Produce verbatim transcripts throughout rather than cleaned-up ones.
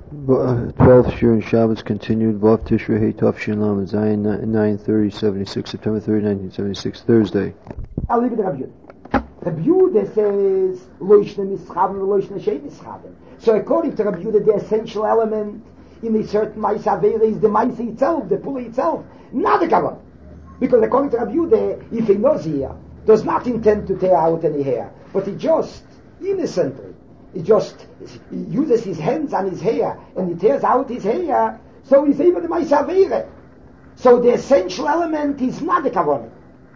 twelfth Shir and Shabbos continued. Vav Tishrei Hey Tav Shin Lamed Zayin nine thirty seventy-six September thirtieth nineteen seventy-six Thursday. I'll leave it to Rabbi Yehuda. Rabbi Yehuda says Loishne Mischaven Loishne Shei Mischaven. So according to Rabbi Yehuda, the essential element in a certain Ma'aseh Avera is the Ma'aseh itself, the Pula itself, not the Kavan. Because according to Rabbi Yehuda, if a Nozir does not intend to tear out any hair, but he just innocently, he just he uses his hands on his hair and he tears out his hair, so he's able to Ma'aseh Avera. So the essential element is not the Kavan.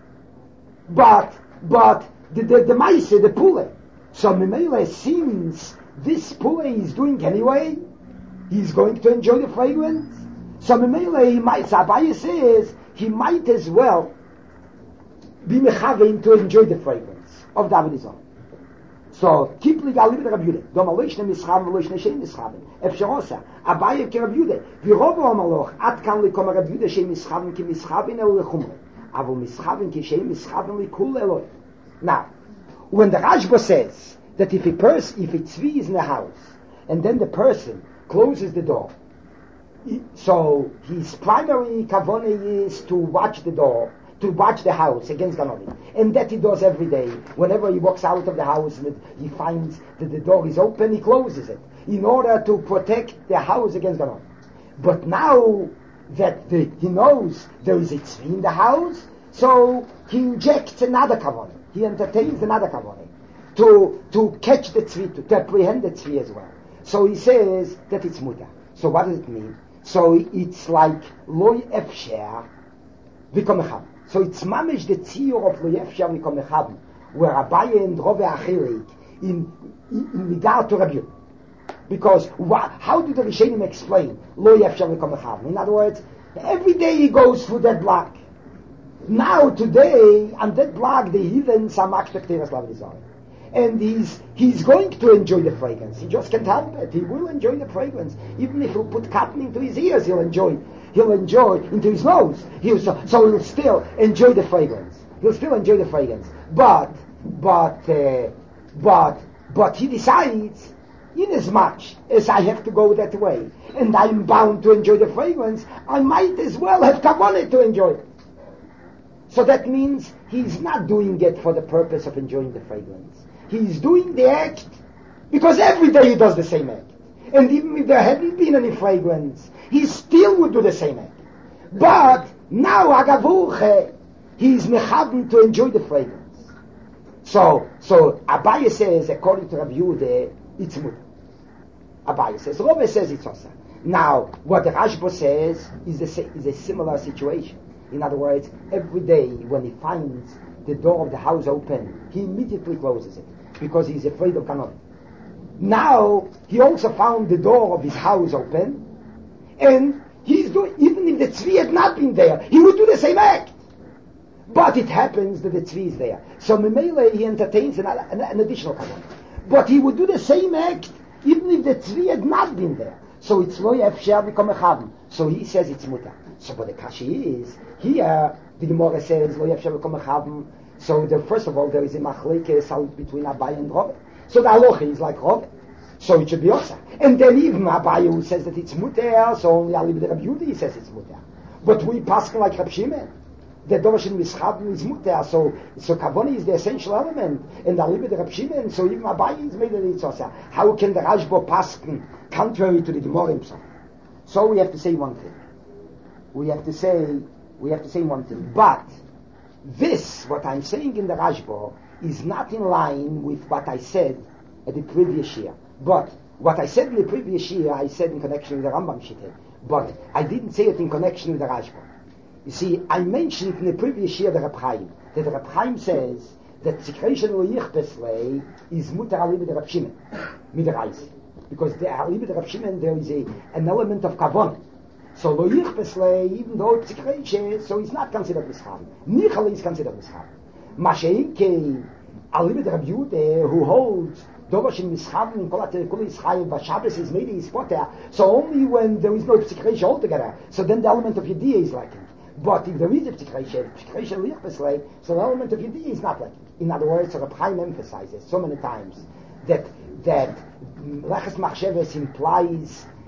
But, but the, the, the Ma'aseh, the Pula. So Memele, since this Pula is doing anyway, he's going to enjoy the fragrance. So Memele, he might, Abaye says, he might as well be mechavein to enjoy the fragrance of the Avodah. So, keep legal with Rabbi Yehuda. Dom aloishne mischaven v'loishne shein mischaven. Efsher osa. Abaye ke Rabbi Yehuda. V'rovo amaloch. Ad kan likom Rabbi Yehuda shein mischaven ki mischaven elu lechumre. Avo mischaven ki shein mischaven likul eloi. Now, when the Rashba says that if a person, if a tzvi is in the house, and then the person closes the door, so his primary kavanah is to watch the door, to watch the house against Ganolim. And that he does every day. Whenever he walks out of the house and he finds that the door is open, he closes it in order to protect the house against Ganolim. But now that the, he knows there is a tzvi in the house, so he injects another kavanah. He entertains another kavanah to, to catch the tzvi, to, to apprehend the tzvi as well. So he says that it's muta. So what does it mean? So it's like loy efsher v'komecham. So it's mamish the tziyur of loy efsher v'komecham, where Abaye and Rove Achirik in, in, in regard to Rabbi Yehuda. Because what, how do the Rishonim explain loy efsher v'komecham? In other words, every day he goes through that block. Now today, on that block, the heathens are makshtakteres lavdizar. And he's he's going to enjoy the fragrance. He just can't help it. He will enjoy the fragrance. Even if he'll put cotton into his ears, he'll enjoy. He'll enjoy into his nose. He'll, so, so he'll still enjoy the fragrance. He'll still enjoy the fragrance. But, but, uh, but, but he decides, in as much as I have to go that way, and I'm bound to enjoy the fragrance, I might as well have kavanah to enjoy it. So that means he's not doing it for the purpose of enjoying the fragrance. He's doing the act because every day he does the same act. And even if there hadn't been any fragrance, he still would do the same act. But now, Agavuche, he's mechaven to enjoy the fragrance. So, so Abaye says, according to Rabbi Yehuda, it's muta. Abaye says, Rove says it's osa. Now, what the Rashba says is a, is a similar situation. In other words, every day when he finds the door of the house open, he immediately closes it because he's afraid of Ganolim. Now, he also found the door of his house open, and he's doing, even if the tzvi had not been there, he would do the same act. But it happens that the tzvi is there. So, Memele, he entertains an, an, an additional kavanah. But he would do the same act even if the tzvi had not been there. So, it's lo yefsher v'komechavim. So, he says it's muta. So, but the kashi is, here, the Gemara says, lo yefsher v'komechavim. So, the, first of all, there is a machlekes between Abaye and Rove. So, the halacha is like Rove. So, it should be osa. And then even Abaye who says that it's muter, so only Ali b'de Rabbi Yehuda, he says it's muter. But we pass like Rab Shimon. The Dovashin Mischaven is muter, so, so Kavoni is the essential element. And Ali b'de Rab Shimon, so even Abaye is made that it's osa. How can the Rashba pass contrary to the Gemara himself? So, we have to say one thing. We have to say, we have to say one thing. But, this, what I'm saying in the Rashba, is not in line with what I said at the previous year. But what I said in the previous year, I said in connection with the Rambam Shittah. But I didn't say it in connection with the Rashba. You see, I mentioned in the previous year the Reb Chaim, that the Reb Chaim says that Zikreishan Loyich Beslei is Mutar Ali b'de Reb Shimon, Midrash. Because the Ali b'de Reb Shimon, there is a, an element of Kavon. So Loyich Beslei, even though it's Zikreishan, so it's not considered Mischam. Nichal is considered Mischam. Masha'inke, Ali b'de Reb Yehuda, who holds Dovashin Mischaven in Kolat Kol Yisrael, but Shabbos is made his potter. So only when there is no psikresha altogether, so then the element of Yediyah is lacking. But if there is a psikresha, psikresha lichbeslei, so the element of Yediyah is not lacking. In other words, Reb Chaim emphasizes so many times that that Leches Machsheves implies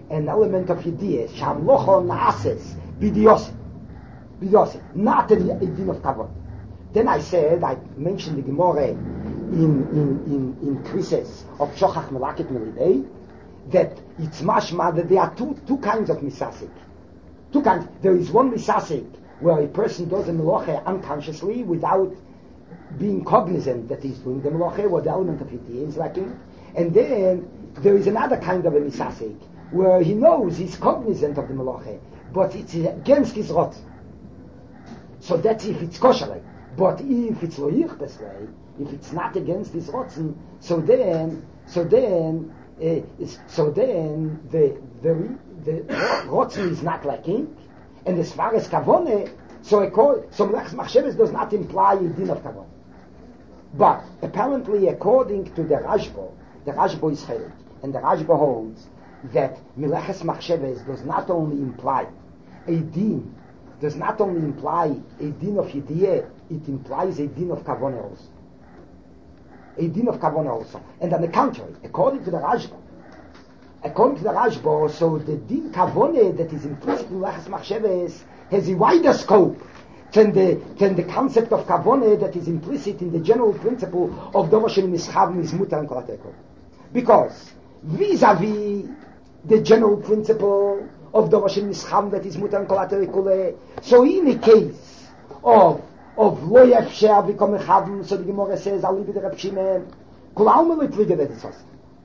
an element of Yediyah, Shamlocho Naases, Bidiyose. Bidiyose. Not a, a din of Kavod. Then I said, I mentioned the Gemara in, in, in, in Krises of Shochach Melakit Melidei, that it's mashma that there are two, two kinds of misasik. Two kinds. There is one misasik where a person does a melacha unconsciously without being cognizant that he's doing the melacha, or the element of Yediyah is lacking. And then there is another kind of a misasik where he knows he's cognizant of the melacha, but it's against his rot. So that's if it's kosher. But if it's loich this way, if it's not against his rotzen, so then, so then, uh, so then the the the rotzen is not lacking, and as far as kavone, so a call, so melachas machshavos does not imply a din of kavone. But apparently, according to the Rashba, the Rashba is chelik, and the Rashba holds that melachas machshavos does not only imply a din, does not only imply a din of Yediyah, it implies a din of Kavoneh also. A din of Kavoneh also. And on the contrary, according to the Rashba, according to the Rashba, so the din Kavoneh that is implicit in Melachas Machshavos has a wider scope than the, than the concept of Kavoneh that is implicit in the general principle of Dover Shel Mischav Mizmutar and Kol HaTekol. Because vis-a-vis the general principle of Dover Shel Mischav that is Mutar and Kol HaTekol, so in a case of of lo yefsher become chavim, so the Gemara says, I'll leave it to Reb Shimon, kol alma lo trigger that it's us.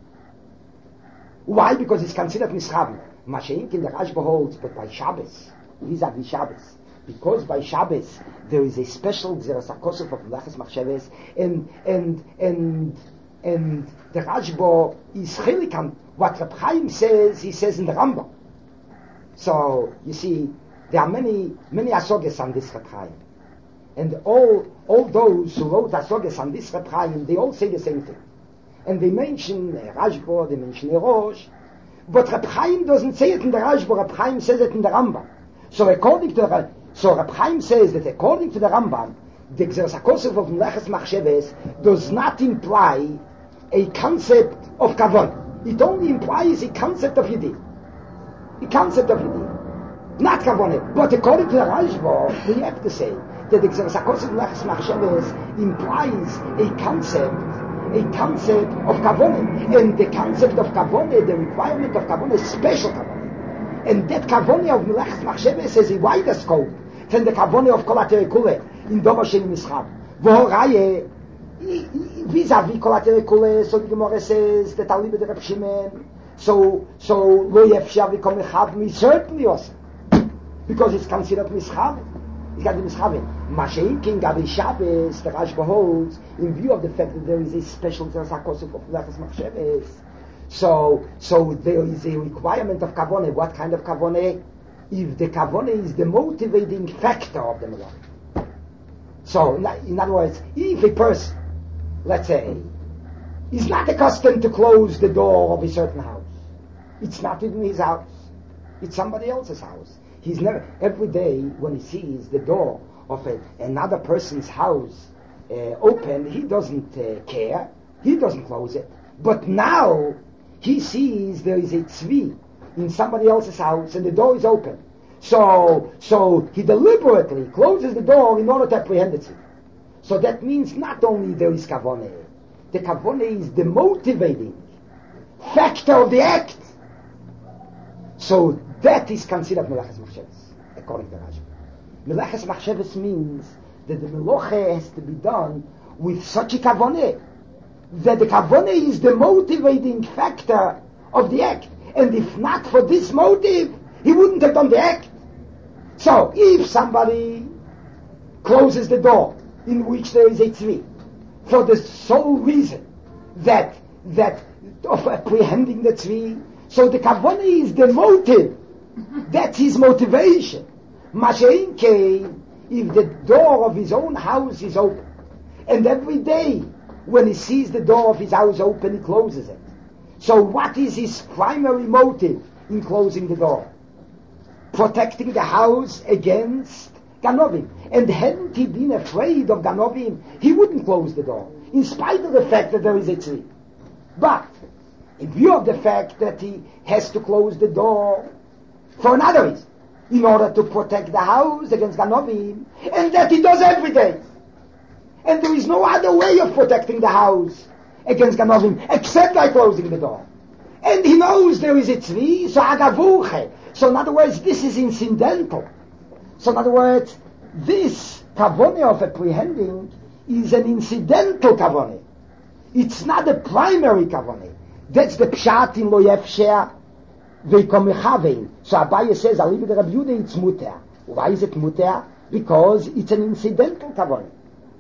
Why? Because it's considered mischavim. Mashenk in the Rashba holds, but by Shabbos, vis-a-vis Shabbos, because by Shabbos there is a special Gzeras HaKosov of Melachas Machshavos, and and and and the Rashba is chelik. What Reb Chaim says, he says in the Rambam. So you see, there are many many asoges on this Reb Chaim. And all all those who wrote asoges on this Reb Chaim, they all say the same thing. And they mention uh, Rashba, they mention Erosh, but Reb Chaim doesn't say it in the Rashba, Reb Chaim says it in the Rambam. So according to the, so Reb Chaim says that according to the Rambam, the Gzeras HaKosov of Melachas Machshavos does not imply a concept of Kavon. It only implies a concept of Yediyah. A concept of Yediyah. Not Kavon. But according to the Rashba, we have to say that the Gzeras HaKosov of Melachas Machshavos implies a concept, a concept of Kavon. And the concept of Kavon, the requirement of Kavon is special Kavon. And that Kavon of Melachas Machshavos has a wider scope than the Kavon of Kol HaTekol in Dover Shel Mischav. V'horaye, vis-a-vis Kol HaTekol, so the Gemara says that I'll leave it to Reb Shimon. So, so lo yefsher become chavim is certainly also, because it's considered mischav. It's got to be mischav. Mashenk in Gabi Shabbos, the Rashba holds, in view of the fact that there is a special Gzeras HaKosov of Melachas Machshavos. So, so there is a requirement of kavoneh. What kind of kavoneh? If the kavoneh is the motivating factor of the melach. So, in other words, if a person, let's say, is not accustomed to close the door of a certain house, it's not even his house, it's somebody else's house. He's never, every day when he sees the door of a, another person's house uh, open, he doesn't uh, care, he doesn't close it. But now, he sees there is a tzvi in somebody else's house and the door is open. So, so he deliberately closes the door in order to apprehend the tzvi. So that means not only there is kavoneh, the kavoneh is the motivating factor of the act. So that is considered melachas machshavos, according to Rashi. Melachas machshavos means that the melacha has to be done with such a kavoneh, that the kavoneh is the motivating factor of the act. And if not for this motive, he wouldn't have done the act. So, if somebody closes the door in which there is a tzvi, for the sole reason that, that of apprehending the tzvi, so the kavoneh is the motive. That's his motivation. Mashein came, if the door of his own house is open, and every day when he sees the door of his house open, he closes it. So what is his primary motive in closing the door? Protecting the house against Ganovim. And hadn't he been afraid of Ganovim, he wouldn't close the door, in spite of the fact that there is a tree. But in view of the fact that he has to close the door for another reason, in order to protect the house against Ganovim, and that he does every day. And there is no other way of protecting the house against Ganovim except by closing the door. And he knows there is a tzvi, so agavuche. So in other words, this is incidental. So in other words, this kavone of apprehending is an incidental kavone. It's not a primary kavone. That's the pshat in lo yefsher veikomechavein. So Abaye says, Alibi the Rabbi Yehuda, it's muter. Why is it muter? Because it's an incidental kavone.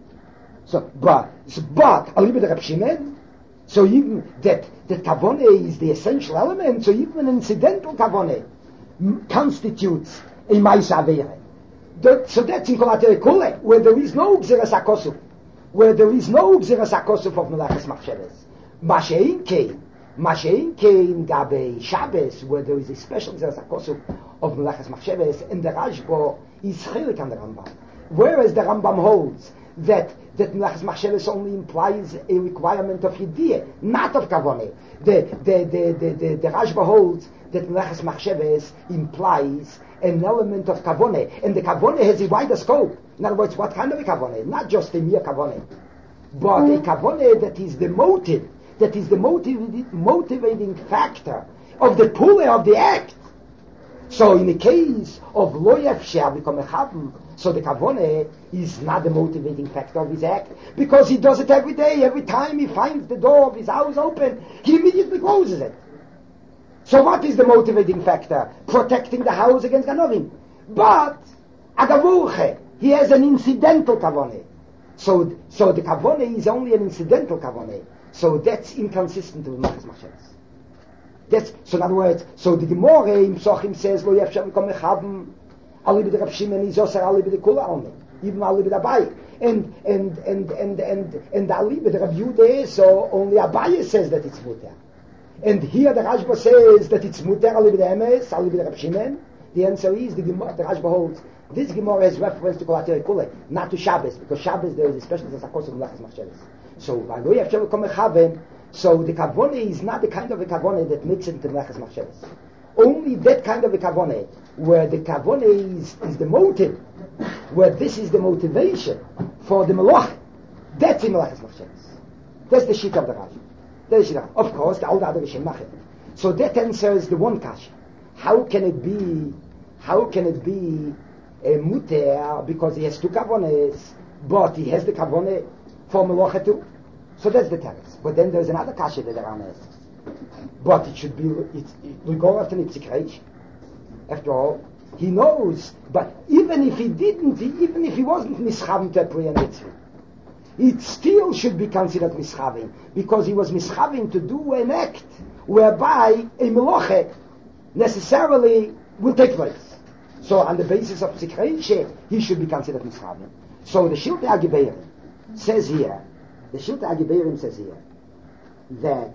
So, but, but, Alibi the Rabbi Shimon, so even that, that kavone is the essential element, so even an incidental kavone constitutes a ma'isa avere. That, so that's in Kolatere Kule, where there is no Gzeras HaKosuf, where there is no Gzeras HaKosuf of Melachas Machshavas. Mashein Kein, Mashein Kein Gabe Shabbos, where there is a special Gzeras HaKosuf of Melachas Machshavas, and the Rashbo is Chelik on the Rambam. Whereas the Rambam holds that that Melachas Machshavas only implies a requirement of Yediyah, not of Kavoneh. The, the, the, the, the, the Rashba holds that Melachas Machshavas implies an element of Kavoneh, and the Kavoneh has a wider scope. In other words, what kind of a Kavoneh? Not just a mere Kavoneh, but a Kavoneh that is the motive, that is the motiv- motivating factor of the puller of the act. So in the case of Lo Yefsher become a Chavim, so the Kavoneh is not the motivating factor of his act, because he does it every day. Every time he finds the door of his house open, he immediately closes it. So what is the motivating factor? Protecting the house against Ganovim. But, Agavurche, he has an incidental Kavoneh. So, so the Kavoneh is only an incidental Kavoneh. So that's inconsistent with Melachas Machshavas. That's, so in other words, so the Gemara in Psochim says, Lo Yefsher V'kom Mechavim, Alibi the Rav Shimon is also Alibi the Kula only, even Alibi the Abaye. And, and, and, and, and, and the Alibi the Rav Yehuda, so only Abaye says that it's muter. And here the Rashba says that it's muter Alibi the Emes, Alibi the Rav Shimon. The answer is, the, Gemara, the Rashba holds, this Gemara has reference to Kolatere Kule, not to Shabbos, because Shabbos there is a special Zasakos of Melachas Machshavas. So, Lo Yefsher V'kom Mechavim, so the Kavoneh is not the kind of a Kavoneh that makes it into Melachas Machshavas. Only that kind of a Kavoneh, where the Kavoneh is, is the motive, where this is the motivation for the Melach, that's in Melachas Machshavas. That's the sheet of the Rav. That's the sheet. Of course, the old other Shem Machet. So that answers the one kasha. How can it be, how can it be a muter, because he has two Kavonehs, but he has the Kavoneh for Melocha too? So that's the teretz. But then there's another kasha that the Ram asks. But it should be, it's, it, we go after Nitzik. After all, he knows, but even if he didn't, even if he wasn't mischavim to pray and mitzvah, it still should be considered mischavim, because he was mischavim to do an act whereby a meloche necessarily will take place. So on the basis of Tzikreishe, he should be considered mischavim. So the Shiltei HaGeberim says here, the Shiltei HaGeberim says here, that,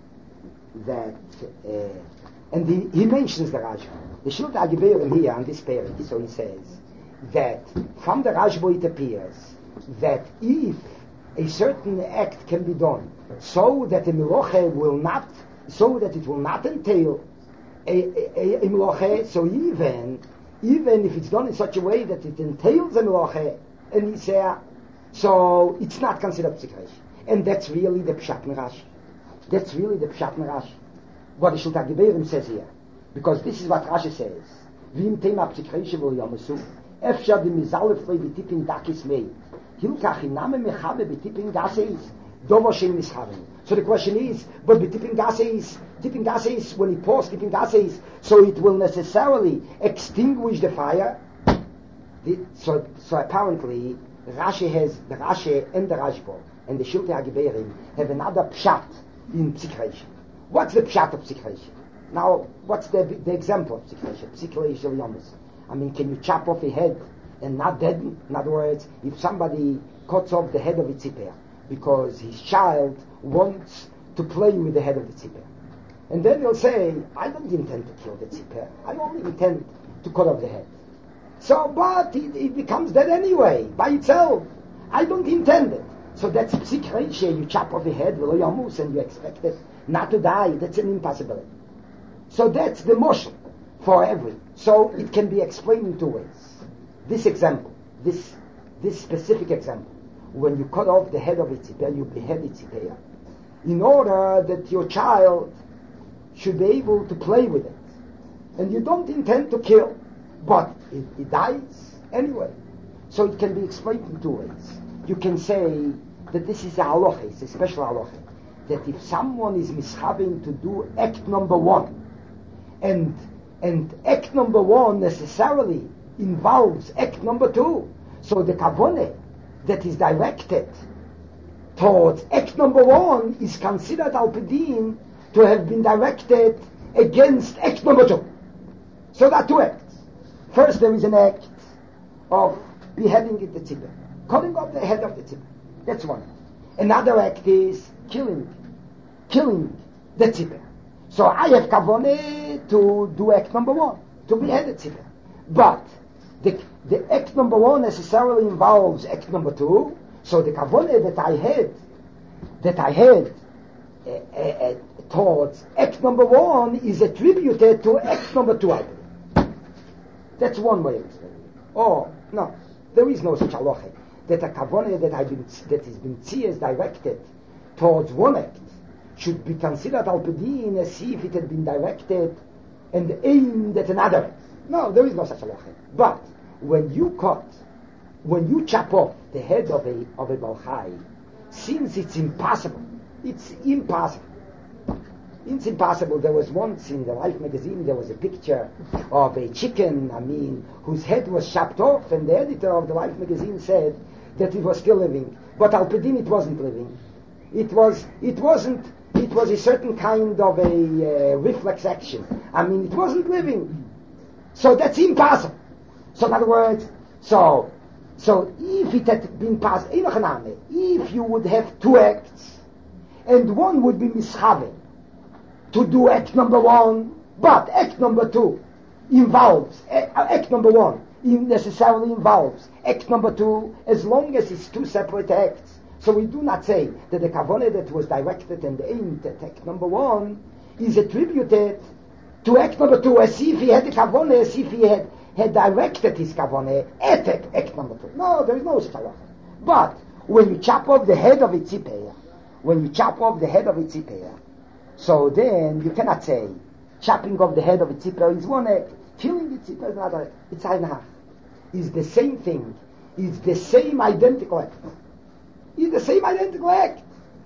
that, uh, and the, he mentions the Rashba. The Shiltei HaGeberim here on this page, so he says, that from the Rashba it appears, that if a certain act can be done, so that a Meloche will not, so that it will not entail a, a, a Meloche, so even, even if it's done in such a way that it entails a Meloche, and he said, so it's not considered Psikresh. And that's really the Pshat Merash. That's really the Pshat Merash. What the Shiltei HaGeberim says here. Because this is what Rashi says. V'im tema Psikresh v'o yamusu, efshar d'mizalef lei v'tipin dakis mei. Hilkach iname mechabe v'tipin gaseis, dovo shem mischaven. So the question is, but v'tipin gaseis, tipping gaseis, when he pours tipping gaseis, so it will necessarily extinguish the fire. The, so, so apparently, Rashi has, the Rashi and the Rashba and the Shiltei HaGeberim have another pshat in Psikresh. What's the pshat of Psikresh? Now, what's the the example of Psikresh? Psikresh of Yomus. I mean, can you chop off a head and not dead? In other words, if somebody cuts off the head of a tzipper because his child wants to play with the head of the tzipper, and then he'll say, I don't intend to kill the tzipper, I only intend to cut off the head. So, but it, it becomes dead anyway, by itself. I don't intend it. So that's psik reisha. You chop off your head, v'lo yamus, and you expect it not to die. That's an impossibility. So that's the motion for every. So it can be explained in two ways. This example, this this specific example, when you cut off the head of Itzipeya, you behead Itzipeya, in order that your child should be able to play with it. And you don't intend to kill, but it, it dies anyway. So it can be explained in two ways. You can say that this is a halacha, it's a special halacha, that if someone is mishaving to do act number one, and and act number one necessarily involves act number two, so the kavanah that is directed towards act number one is considered al pidin to have been directed against act number two. So there are two acts. First, there is an act of beheading the tzibah, cutting off the head of the tzibah. That's one act. Another act is killing, killing the tzibah. So I have kavanah to do act number one, to behead the tzibah. But the, the act number one necessarily involves act number two. So the kavanah that I had, that I had uh, uh, uh, towards act number one is attributed to act number two, I believe. That's one way of explaining it. Oh, no, there is no such halacha that a kavanah that I've been, that has been tzias directed towards one act should be considered al pedin as if it had been directed and aimed at another act. No, there is no such halacha. But when you cut, when you chop off the head of a of a Baal Chai, since it's impossible, it's impossible. It's impossible. There was once in the Life magazine, there was a picture of a chicken, I mean, whose head was chopped off, and the editor of the Life magazine said that it was still living. But al pedin, it wasn't living. It was, it wasn't, it was a certain kind of a uh, reflex action. I mean, it wasn't living. So that's impossible. So in other words, so, so if it had been passed, if you would have two acts, and one would be mishaving to do act number one, but act number two involves, act number one necessarily involves act number two, as long as it's two separate acts. So we do not say that the kavanah that was directed and aimed at act number one is attributed to act number two, as if he had the kavanah, as if he had, had directed his kavanah at act, act number two. No, there is no such halacha. But when you chop off the head of Itzipeya, when you chop off the head of Itzipeya, so then you cannot say chopping off the head of Itzipeya is one act, killing Itzipeya is another act. It's einach. It's the same thing. It's the same identical act. It's the same identical act.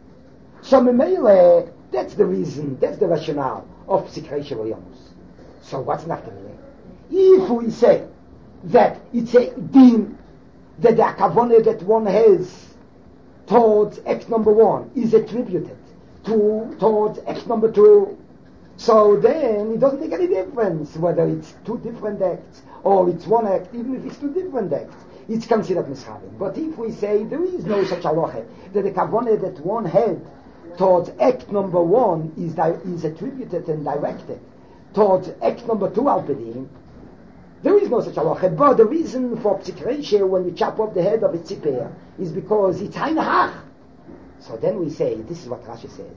So memele, that's the reason, that's the rationale of psik reisha v'yamus. So what's naftamine? If we say that it's a din, that the kavanah that one has towards act number one is attributed to towards act number two, so then it doesn't make any difference whether it's two different acts or it's one act. Even if it's two different acts, it's considered mishaving. But if we say there is no such halacha that the kavanah that one had towards act number one is di- is attributed and directed towards act number two al pedin, there is no such halacha. But the reason for psik reisha when you chop off the head of a tzipeh is because it's einach. So then we say, this is what Rashi says.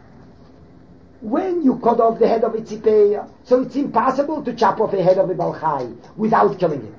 When you cut off the head of a tzipeh, so it's impossible to chop off a head of a Baal Chai without killing him.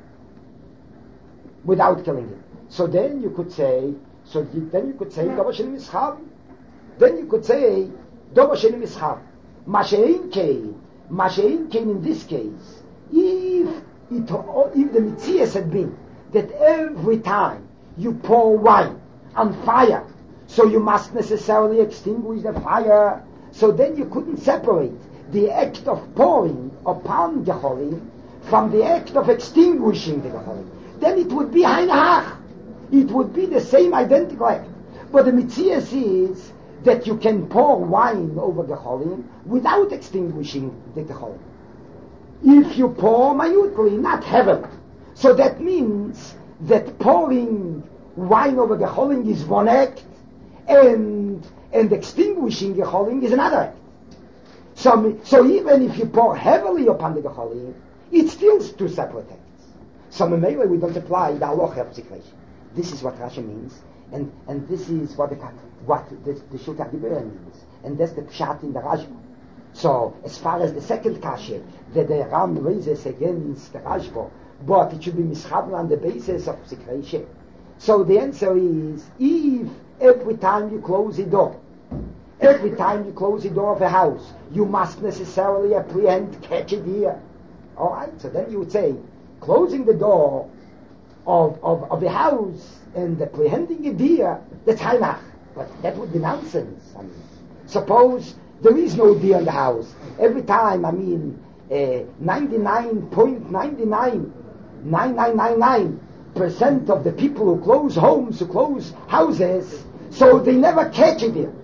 Without killing him. So then you could say, so then you could say, Dova Sheni Mischav. Then you could say, Dova Sheni Mischav. Mashein Kein, Mashein Kein in this case, if it, if the mitzias had been that every time you pour wine on fire, so you must necessarily extinguish the fire, so then you couldn't separate the act of pouring upon the cholim from the act of extinguishing the cholim. Then it would be einach. It would be the same identical act. But the mitzias is that you can pour wine over the cholim without extinguishing the cholim. If you pour minutely, not heavily. So that means that pouring wine over the cholim is one act, and and extinguishing the cholim is another act. So, so even if you pour heavily upon the cholim, it's still two separate acts. So maybe we don't apply the halacha of psik reisha. This is what Rashi means. And and this is what the what the, the Shulchan Aruch means. And that's the pshat in the Rashba. So, as far as the second kasha, that the Ram raises against the Rashba, but it should be mischaber on the basis of Psikreishe. So the answer is, if every time you close the door, every time you close the door of a house, you must necessarily apprehend, catch a deer. Alright, so then you would say, closing the door of, of, of a house and apprehending a deer, that's hainach. But that would be nonsense. I mean, suppose there is no deer in the house. Every time, I mean, uh, ninety-nine point nine nine nine nine nine nine percent of the people who close homes, who close houses, so they never catch a deer.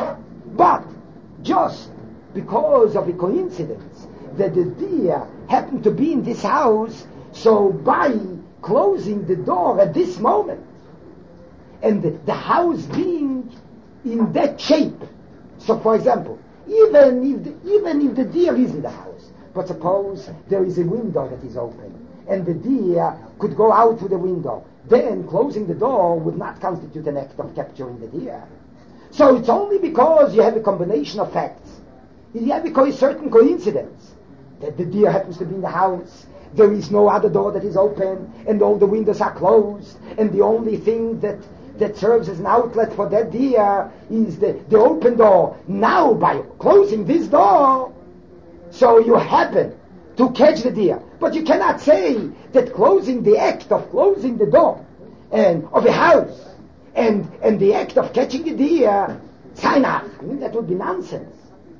But just because of a coincidence that the deer happened to be in this house, so by closing the door at this moment, and the, the house being in that shape, so for example, even if the, even if the deer is in the house, but suppose there is a window that is open, and the deer could go out through the window, then closing the door would not constitute an act of capturing the deer. So it's only because you have a combination of facts. You have a certain coincidence that the deer happens to be in the house, there is no other door that is open, and all the windows are closed, and the only thing that, that serves as an outlet for that deer is the, the open door. Now, by closing this door, so you happen to catch the deer. But you cannot say that closing the act of closing the door and of a house and, and the act of catching a deer, tzeinach. I mean, that would be nonsense.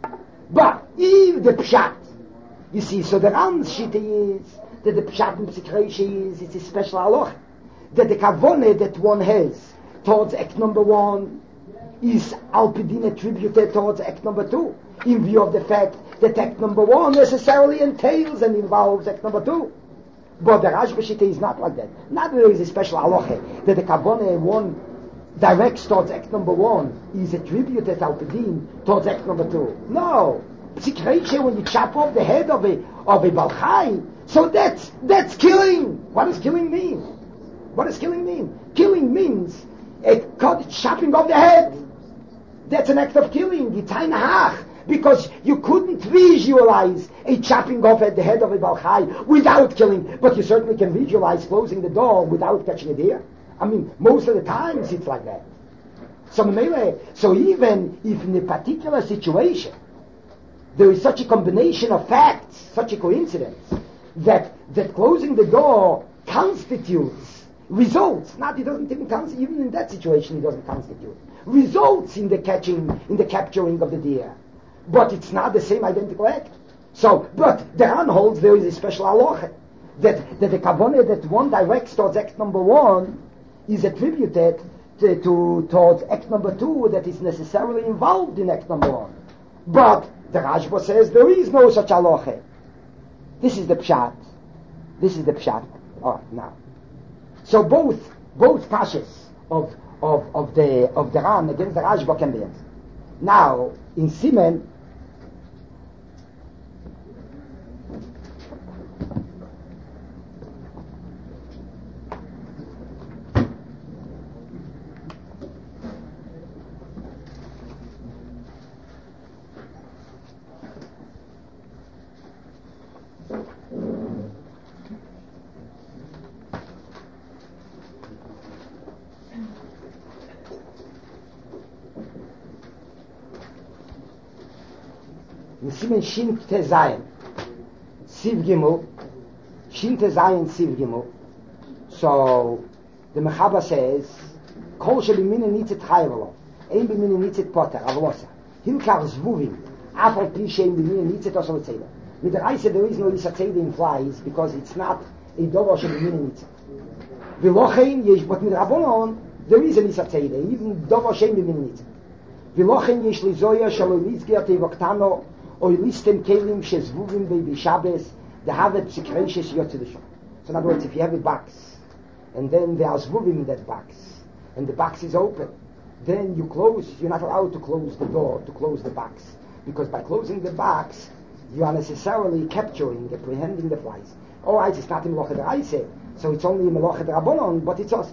But if the pshat, you see, so the Ram's shita is that the pshat in Psikreishe is, it's a special halacha. That the kavone that one has towards act number one is alpidin attributed towards act number two, in view of the fact that act number one necessarily entails and involves act number two. But the Rashba shita is not like that. Not that there is a special halacha that the kavone one directs towards act number one is attributed alpidin towards act number two. No. Psikreishe, when you chop off the head of a of a balchai, so that's that's killing. What does killing mean? What does killing mean? Killing means a cut, chopping off the head. That's an act of killing. It's einach, because you couldn't visualize a chopping off at the head of a balchai without killing, but you certainly can visualize closing the door without catching a deer. I mean, most of the times it's like that. So, so even if in a particular situation there is such a combination of facts, such a coincidence, that that closing the door constitutes, results, not, it doesn't even constitute, even in that situation it doesn't constitute, results in the catching, in the capturing of the deer. But it's not the same identical act. So, but the Ran holds there is a special halacha, that, that the kavanah that one directs towards act number one is attributed to, to towards act number two that is necessarily involved in act number one. But the Rashba says there is no such halacha. This is the pshat. This is the pshat. All right, now. So both both kashas of of of the of the Ran against the Rashba can be answered. Now in Simen, Simen Shin Te Zayin Siv Gimel Shin Te Zayin Siv Gimel. So the Mechaba says Kol Shel B'Minin Nitzit Chayvelo Ein B'Minin Nitzit Poter Avlosa Hilkar Zvuvim Afal Pi Shein B'Minin Nitzit Oso Tzeda. With the Reise there is no Lisa Tzeda implies because it's not a Dovo Shel B'Minin Nitzit. V'lochein Yesh, but with Rabbonon there is a Lisa Tzeda, even Dovo Shein B'Minin Nitzit. V'lochein Yesh Lizoya Shalo Litzgir Tevoktano or listem kelim shezvuvim baby Shabbos, the havet psikreishes yotzedishon. So in other words, if you have a box, and then there are zvuvim in that box, and the box is open, then you close, you're not allowed to close the door, to close the box. Because by closing the box, you are necessarily capturing, apprehending the flies. Alright, it's not in Melocha D'Oraisa, so it's only in Melocha D'Rabbanon, but it's also.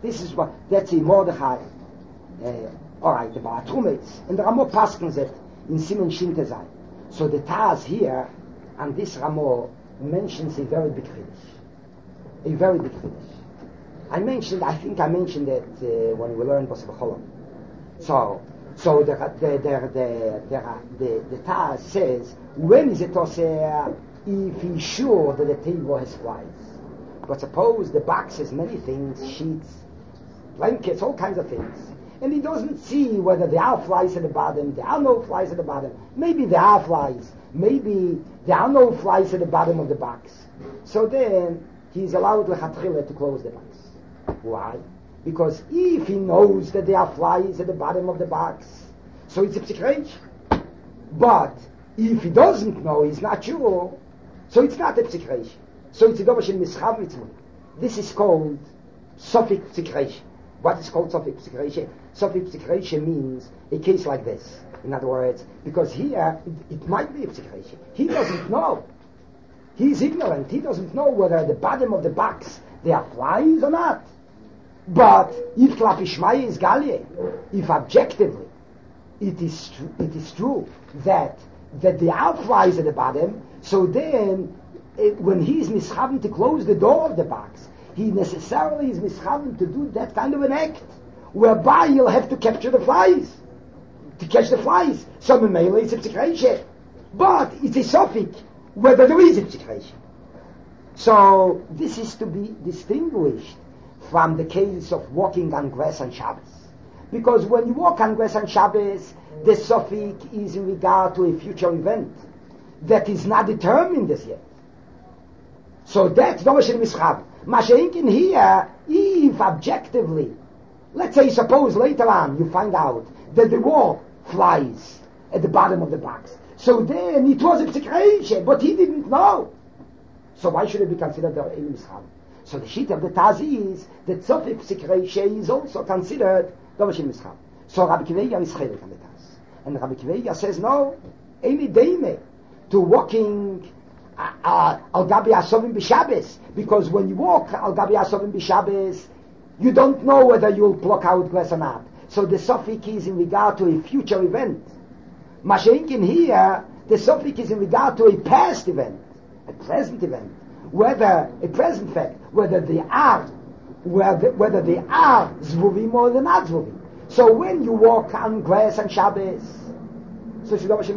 This is what, that's in Mordechai. Uh, Alright, the Baal Trumitz. And the Ramo Paskins it in Simon Shintezai. So the Taz here, and this Ramo mentions a very big Chiddush. A very big Chiddush. I mentioned, I think I mentioned it uh, when we learned Bosel B'Cholam. So, so the the the the the, the, the Taz says, when is it also if he's sure that the table has flies? But suppose the box has many things, sheets, blankets, all kinds of things, and he doesn't see whether there are flies at the bottom, there are no flies at the bottom. Maybe there are flies, maybe there are no flies at the bottom of the box. So then he's allowed lechatchila to close the box. Why? Because if he knows that there are flies at the bottom of the box, so it's a psikreish. But if he doesn't know, he's not sure, so it's not a psikreish. So it's a domash in mischav mitzvah. This is called sofik psikreish. What is called sofik psikreish? Sofik psikreish means a case like this. In other words, because here it, it might be a psikreish. He doesn't know. He's ignorant. He doesn't know whether at the bottom of the box there are flies or not. But if Klapishmai is Galie, if objectively it is tr- it is true that that there are flies at the bottom, so then it, when he is mischaven to close the door of the box, he necessarily is mischaven to do that kind of an act, whereby he'll have to capture the flies, to catch the flies. So Memele is a psikreish, but it's a sofik whether there is a psikreish. So this is to be distinguished from the case of walking on grass on Shabbos. Because when you walk on grass on Shabbos, the sofik is in regard to a future event that is not determined as yet. So that's Domash in Mischav. Masha'inkin here, if objectively, let's say suppose later on you find out that the wall flies at the bottom of the box. So then it was a psikreish, but he didn't know. So why should it be considered a Mischav? So the sheet of the Taz is that Sofik Psikreish is also considered Domash in Mischav. So Rabbi Kiveya is chelik on the Taz. And Rabbi Kiveya says, no, Eini Deime, to walking uh, uh, Al Gabi Asovim B'Shabbos, because when you walk Al Gabi Asovim B'Shabbos, you don't know whether you'll pluck out grass or not. So the Sofik is in regard to a future event. Masha'inkin here, the Sofik is in regard to a past event, a present event. Whether a present fact, whether they are, whether, whether they are zvuvim or they're not zvuvim. So when you walk on grass on Shabbos, so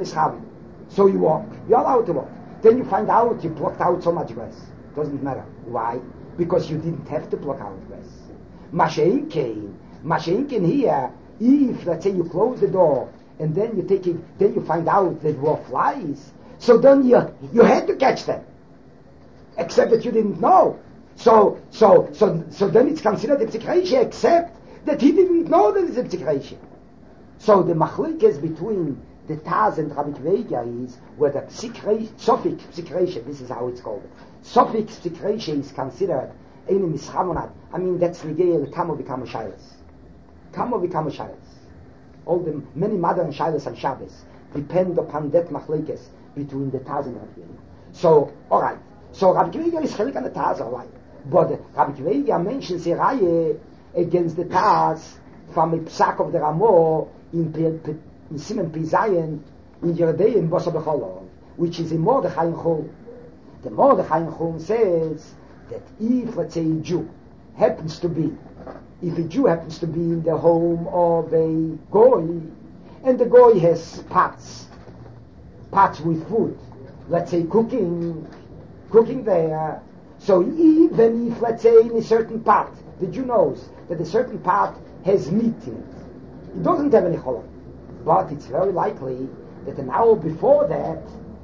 so you walk, you're allowed to walk. Then you find out you plucked out so much grass. Doesn't matter. Why? Because you didn't have to pluck out grass. Masha'inkein, Masha'inkein here, if let's say you close the door and then you take it, then you find out that there were flies, so then you you had to catch them. Except that you didn't know. So, so, so, so then it's considered a psikreish, except that he didn't know that it's a psikreish. So the machlekes between the Taz and Rabbi Kiveya is whether psikreish, sofik psikreish, this is how it's called. Sofik psikreish is considered any mischamonat. I mean, that's regail kamo v'kamo shaylas. Kamo v'kamo shaylas. All the many modern shaylas and Shabbos depend upon that machlekes between the Taz and Rabbi Kiveya. So, all right. So Rabbi Kiveya is chelik on the Taz, all right. But Rabbi Kiveya mentions a raye against the Taz from a psak of the Ramo in, P- P- in Siman Pizayin in Yerdei in Bosel B'Cholam, which is in Mordechai in Chum. The Mordechai in Chum says that if, let's say, a Jew happens to be, if a Jew happens to be in the home of a goy, and the goy has pots, pots with food, let's say cooking, cooking there. So even if, let's say, in a certain pot, the Jew knows that a certain pot has meat in it, it doesn't have any cholam. But it's very likely that an hour before that,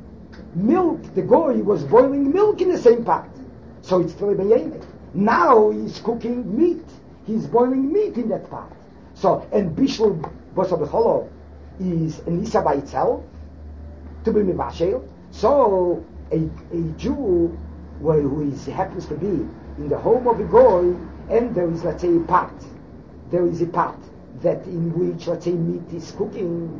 milk, the goy was boiling milk in the same pot. So it's still a beyemek. Now he's cooking meat. He's boiling meat in that pot. So, and Bishul Bosel B'Cholam is an Isa by itself, to be mivashel. So, a, a Jew who is, happens to be in the home of a goy, and there is, let's say, a pot. There is a pot that in which, let's say, meat is cooking.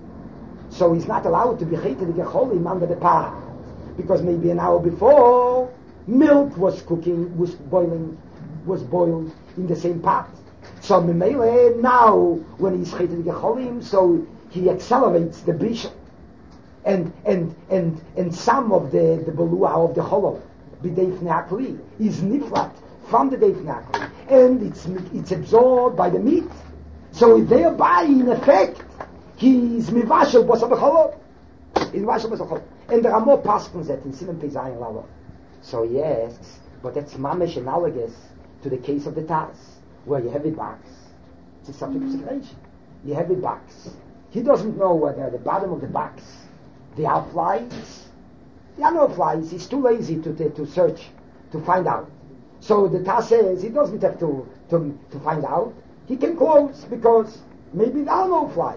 So he's not allowed to be chayted gecholim under the pot, because maybe an hour before milk was cooking, was boiling. was boiled in the same pot. So Mimele, now, when he's Chet Gecholim, so he accelerates the Bishop. And, and, and, and some of the, the Beluah of the Cholov, B'Deif Ne'akli, is niflat from the Deif Ne'akli. And it's, it's absorbed by the meat. So thereby, in effect, he's Mivashel Bosar B'Cholov. He's Mivashel Bosar B'Cholov. And there are more paskins that in Simon Peizayin Lalo. So he asks, but that's mamish analogous to the case of the Taz, where you have a box. It's a subject of situation. You have a box. He doesn't know whether at the bottom of the box there are flies. There are no flies. He's too lazy to, to, to search, to find out. So the Taz says he doesn't have to, to, to find out. He can close because maybe there are no flies.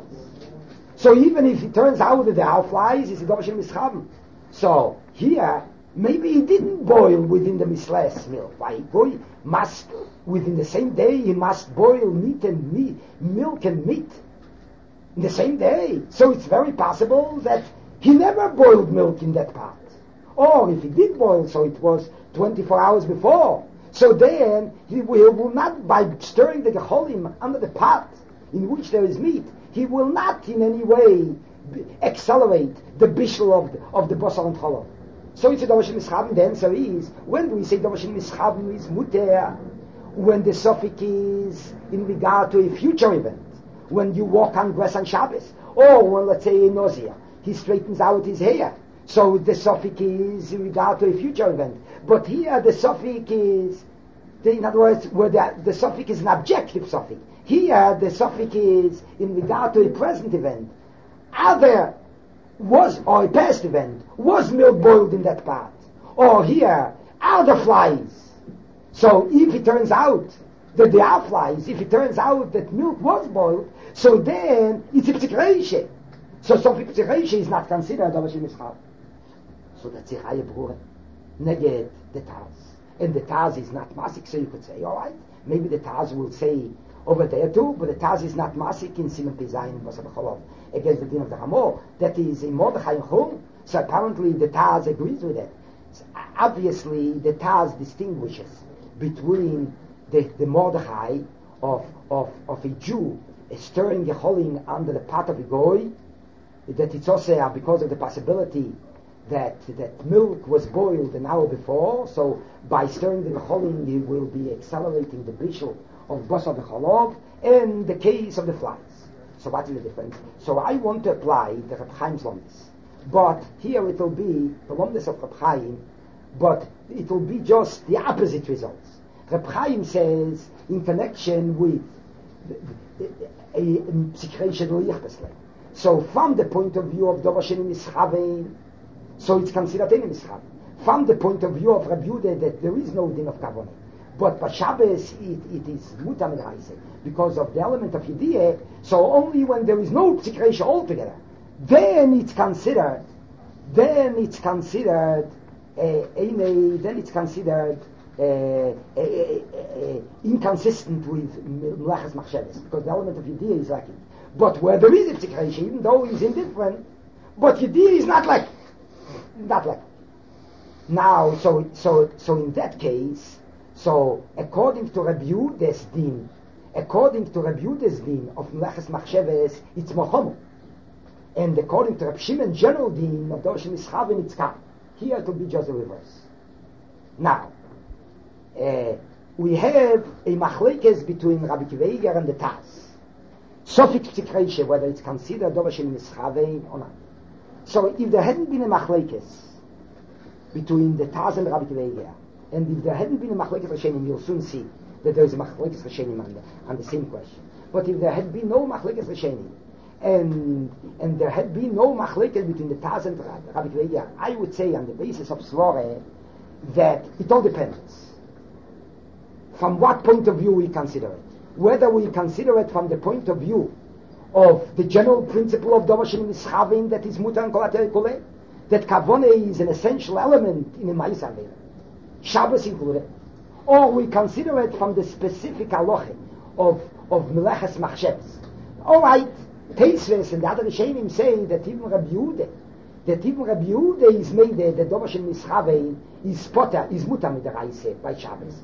So even if it turns out that there are flies, it's a Dovashim Mischaben. So here, maybe he didn't boil within the misles milk. Why? Boy must, within the same day, he must boil meat and meat, milk and meat in the same day. So it's very possible that he never boiled milk in that pot. Or if he did boil, so it was twenty-four hours before. So then, he will, will not, by stirring the gecholim under the pot in which there is meat, he will not in any way accelerate the bishul of the, of the basar and cholov. So it's a Dovashim Mischaben. The answer is, when do we say Dovashim Mischaben is muter? When the suffix is in regard to a future event. When you walk on grass on Shabbos. Or when, let's say, in nausea, he straightens out his hair. So the suffix is in regard to a future event. But here the suffix is, the, in other words, where the, the suffix is an objective suffix. Here the suffix is in regard to a present event. Other was, or a past event, was milk boiled in that pot? Or here, are there flies? So if it turns out that there are flies, if it turns out that milk was boiled, so then it's a p'tikreishe. So Sofi p'tikreishe is not considered Dovashim Mischaben. So that's a Chaye Brure. Neged the Taz. And the Taz is not Masik, so you could say, all right, maybe the Taz will say over there too, but the Taz is not Masik in Simon Peizayin Basar B'Cholov against the din of the Hamor. That is in Mordechai and Chum. So apparently the Taz agrees with it. So obviously the Taz distinguishes between the, the Mordechai of, of, of a Jew stirring a choling under the pot of a goy, that it's also because of the possibility that that milk was boiled an hour before, so by stirring the choling he will be accelerating the bishul of basar v'cholov, and the case of the flies. So what is the difference? So I want to apply the Reb Chaim's lomdus, but here it will be the lomdus of Reb Chaim, but it will be just the opposite results. Reb Chaim says in connection with a psikreishe d'lichbesle. So from the point of view of Dovashim Mischaben, so it's considered any Mischaben. From the point of view of Rabbi Yehuda, that there is no din of Kavanah. But by Shabbos, it, it is mutar midraisa because of the element of Yediyah. So only when there is no psikreishe altogether, then it's considered, then it's considered, uh, a, then it's considered uh, uh, uh, uh, inconsistent with Melachas Machshavos, because the element of Yediyah is lacking. But where there is a psikreishe, even though he's indifferent, but Yediyah is not like, not like. Now, so so so in that case, so according to Rabbi Yehuda's din, according to Rabbi Yehuda's din of Melachas Machshavos, it's Mochomu. And according to Rabbi Shimon general din of Dovashim Mischaben, it's Kam. Here it will be just the reverse. Now, uh, we have a machlekes between Rabbi Akiva Eiger and the Taz. Sofik psikreishe, whether it's considered Dovashim Mischaben or not. So if there hadn't been a machlekes between the Taz and Rabbi Akiva Eiger, and if there hadn't been a machlekes Rishonim, you'll soon see that there is a machlekes Rishonim on the, on the same question. But if there had been no machlekes Rishonim, and and there had been no machlekes between the Taz and Rabbi Akiva Eiger, I would say on the basis of Svore that it all depends from what point of view we consider it. Whether we consider it from the point of view of the general principle of Dovashim Mischaben, that is mutar and kolater kole, that Kavanah is an essential element in a Ma'is Avera, Shabbos included, or we consider it from the specific halacha of of Melachas Machshavos. All right, Teisves and the other Rishonim say that even Rabbi Yehuda, that even Rabbi Yehuda is made that Dovashim Mischaben is potter, is mutar midaraisa by Shabbos.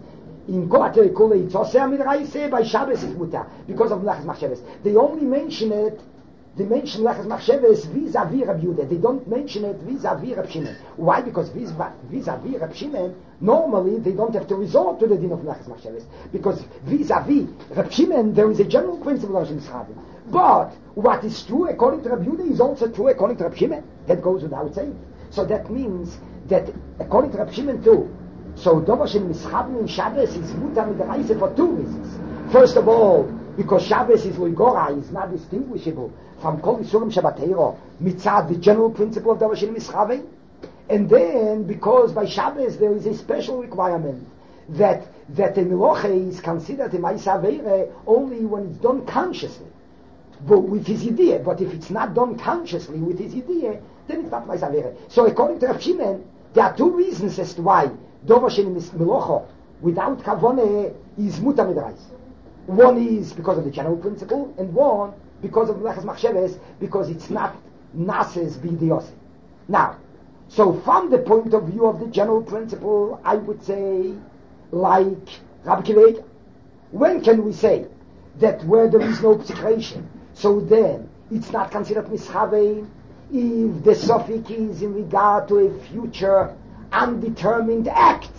in Koater Kule it's Oseh Midraise, by Shabbos it's Mutar, because of Melachas Machshavos. They only mention it, they mention Melachas Machshavos vis-a-vis Rabbi Yehuda. They don't mention it vis-a-vis Reb Shimon. Why? Because vis-a-vis Reb Shimon, normally they don't have to resort to the din of Melachas Machshavos, because vis-a-vis Reb Shimon there is a general principle of Shemschavim. But what is true according to Rabbi Yehuda is also true according to Reb Shimon. That goes without saying. So that means that according to Reb Shimon too, so Dover Shem Mischabim in Shabbos is Mutar Midraise for two reasons. First of all, because Shabbos is Loigora, is not distinguishable from Kol Yisurim Shabbatero, mitzad the general principle of Dover Shem Mischabim. And then, because by Shabbos there is a special requirement that that a Miloche is considered a Ma'aseh Aveire only when it's done consciously, but with his idea. But if it's not done consciously with his idea, then it's not Ma'aseh Aveire. So according to Rav Shimon, there are two reasons as to why Dover Shein Milocha without Kavone is Mutar Midraise. One is because of the general principle, and one because of Melachas Machshavos, because it's not Nases B'Yidiyose. Now, so from the point of view of the general principle, I would say, like Rabbi Kiva, when can we say that where there is no psikration, so then it's not considered Mischavei if the suffix is in regard to a future undetermined act?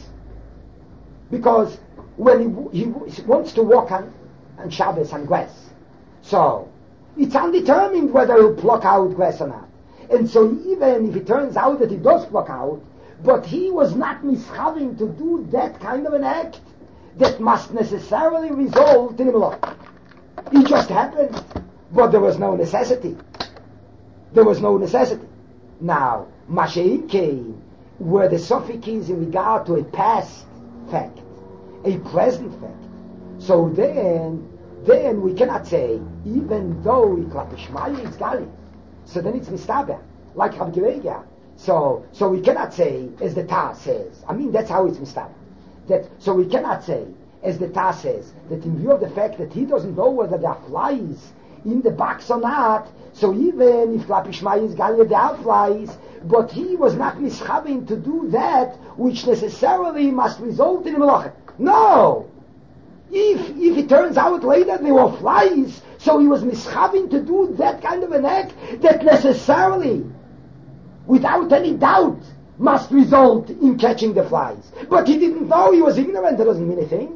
Because when he, he wants to walk on, on Shabbos on grass, so it's undetermined whether he'll pluck out grass or not. And so even if it turns out that he does pluck out, but he was not mischaving to do that kind of an act that must necessarily result in a melach. It just happened, but there was no necessity. There was no necessity. Now, Mashein came where the suffix is in regard to a past fact, a present fact. So then, then we cannot say, even though Iklapishmai is Gali, so then it's Mistaber, like Rabbi Kiva. So, so we cannot say, as the Taz says, I mean, that's how it's Mistaber. That, so we cannot say, as the Taz says, that in view of the fact that he doesn't know whether there are flies in the box or not, so even if Klapishmai is Gali, there are flies, but he was not mischaving to do that which necessarily must result in a melacha. No! If if it turns out later there were flies, so he was mischaving to do that kind of an act that necessarily, without any doubt, must result in catching the flies. But he didn't know, he was ignorant. That doesn't mean anything.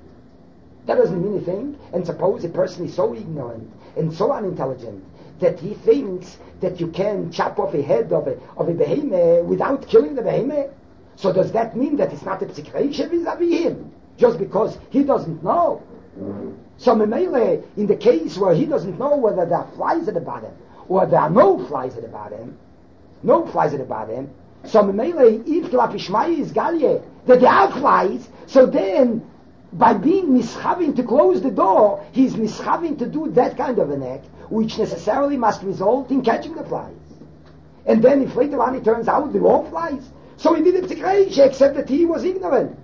That doesn't mean anything. And suppose a person is so ignorant and so unintelligent that he thinks that you can chop off a head of a, of a behemoth without killing the behemoth. So does that mean that it's not a psikration vis-a-vis him? Just because he doesn't know? Mm-hmm. So Memele, in the case where he doesn't know whether there are flies at the bottom, or there are no flies at the bottom, no flies at the bottom, so Memele, if Klapishmai is Galye, that there are flies, so then, by being mischaving to close the door, he's mischaving to do that kind of an act, which necessarily must result in catching the flies. And then if later on it turns out there were flies, so he did a psikreisha, except that he was ignorant.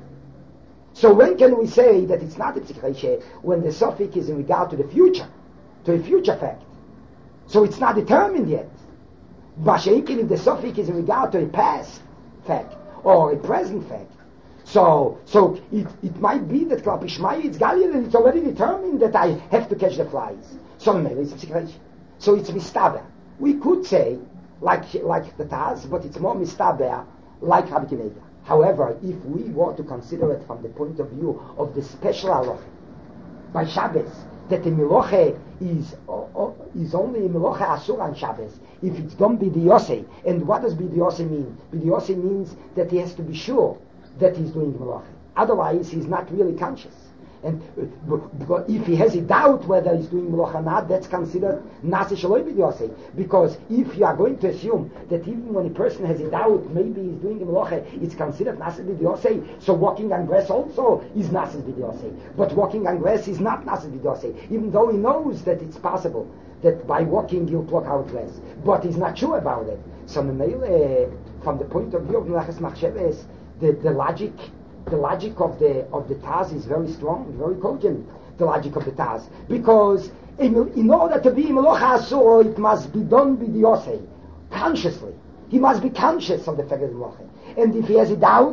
So when can we say that it's not a psikreisha, when the suffix is in regard to the future, to a future fact? So it's not determined yet. Basheikin, if the suffix is in regard to a past fact, or a present fact, So, so it, it might be that Klapishmai is Galil, and it's already determined that I have to catch the flies. So maybe it's a psikreisha. So it's mistaber. We could say, like like the Taz, but it's more mistaber, like Rabbi Kiva. However, if we were to consider it from the point of view of the special halacha, by Shabbos, that the miloche is uh, uh, is only a miloche asur on Shabbos, if it's done b'diyosei. And what does b'diyosei mean? B'diyosei means that he has to be sure that he's doing miloche. Otherwise, he's not really conscious. And uh, but if he has a doubt whether he's doing miloche or not, that's considered nasi shaloi b'diyosei. Because if you are going to assume that even when a person has a doubt, maybe he's doing a miloche, it's considered nasi b'diyosei. So walking on grass also is nasi b'diyosei. But walking on grass is not nasi b'diyosei, even though he knows that it's possible that by walking you'll pluck out grass. But he's not sure about it. So uh, from the point of view of Melachas Machshavos, the, the logic The logic of the of the Taz is very strong, very cogent. The logic of the Taz, because in, in order to be Melocha Asur, it must be done b'diyosei, consciously. He must be conscious of the fact of the Melocha. And if he has a doubt,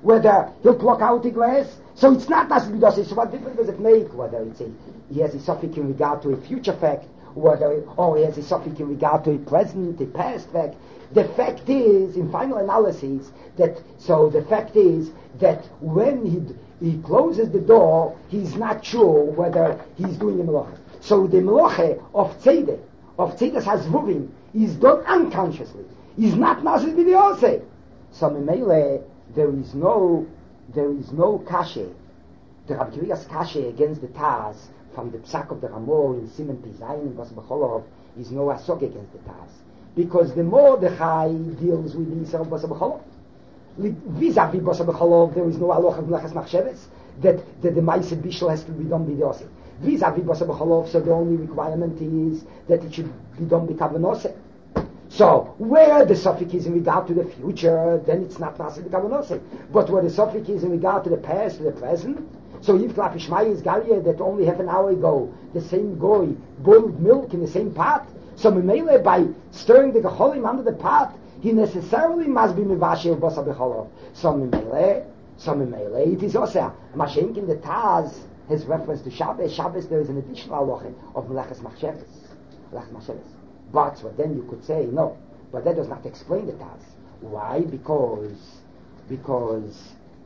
whether he'll pluck out the glass. So it's not Nasa B'dosei. So what difference does it make whether it's a, he has a suffix in regard to a future fact, whether, or he has a suffix in regard to a present, a past fact? The fact is, in final analysis, that, so the fact is that when he, he closes the door, he's not sure whether he's doing a melacha. So the melacha of tzedek, of tzedek hazvuvim, is done unconsciously. He's not Nasa B'dosei. So Memele, there is no, there is no kashe, the Rabbi Kivias kashe against the Taz from the Psak of the Ramor in Simen Pizayin and Bas B'cholov is no asok against the Taz. Because the more the Chai deals with the Yisrael of Bas B'cholov, vis-a-vis Bas B'cholov, there is no aloch of Melechas Machsheves, that, that the Maaseh Bishul has to be done by the Oseh. Vis-a-vis Bas B'cholov, so the only requirement is that it should be done by Kavanoseh. So, where the suffix is in regard to the future, then it's not Nasa B'Kavanoseh. But where the suffix is in regard to the past, to the present, so if Klap Ishmael is Galia that only half an hour ago, the same goy boiled milk in the same pot, so Memele, by stirring the Gecholim under the pot, he necessarily must be Mevashir Bosa B'Cholov. So Memele, so Memele, it is also, Mashenk in the Taz has reference to Shabbos. Shabbos, there is an additional halacha of Melechas Machsheves. Melechas Machsheves. But so then you could say, no, but that does not explain the Taz. Why? Because, because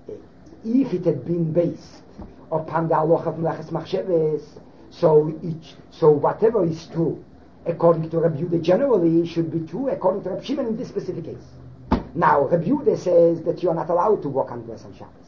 if it had been based upon the halacha of Melechas Machsheves, so it, so whatever is true, according to Rabbi Yehuda generally, should be true according to Rabbi Shimon in this specific case. Now, Rabbi Yehuda says that you are not allowed to walk on grass on Shabbos.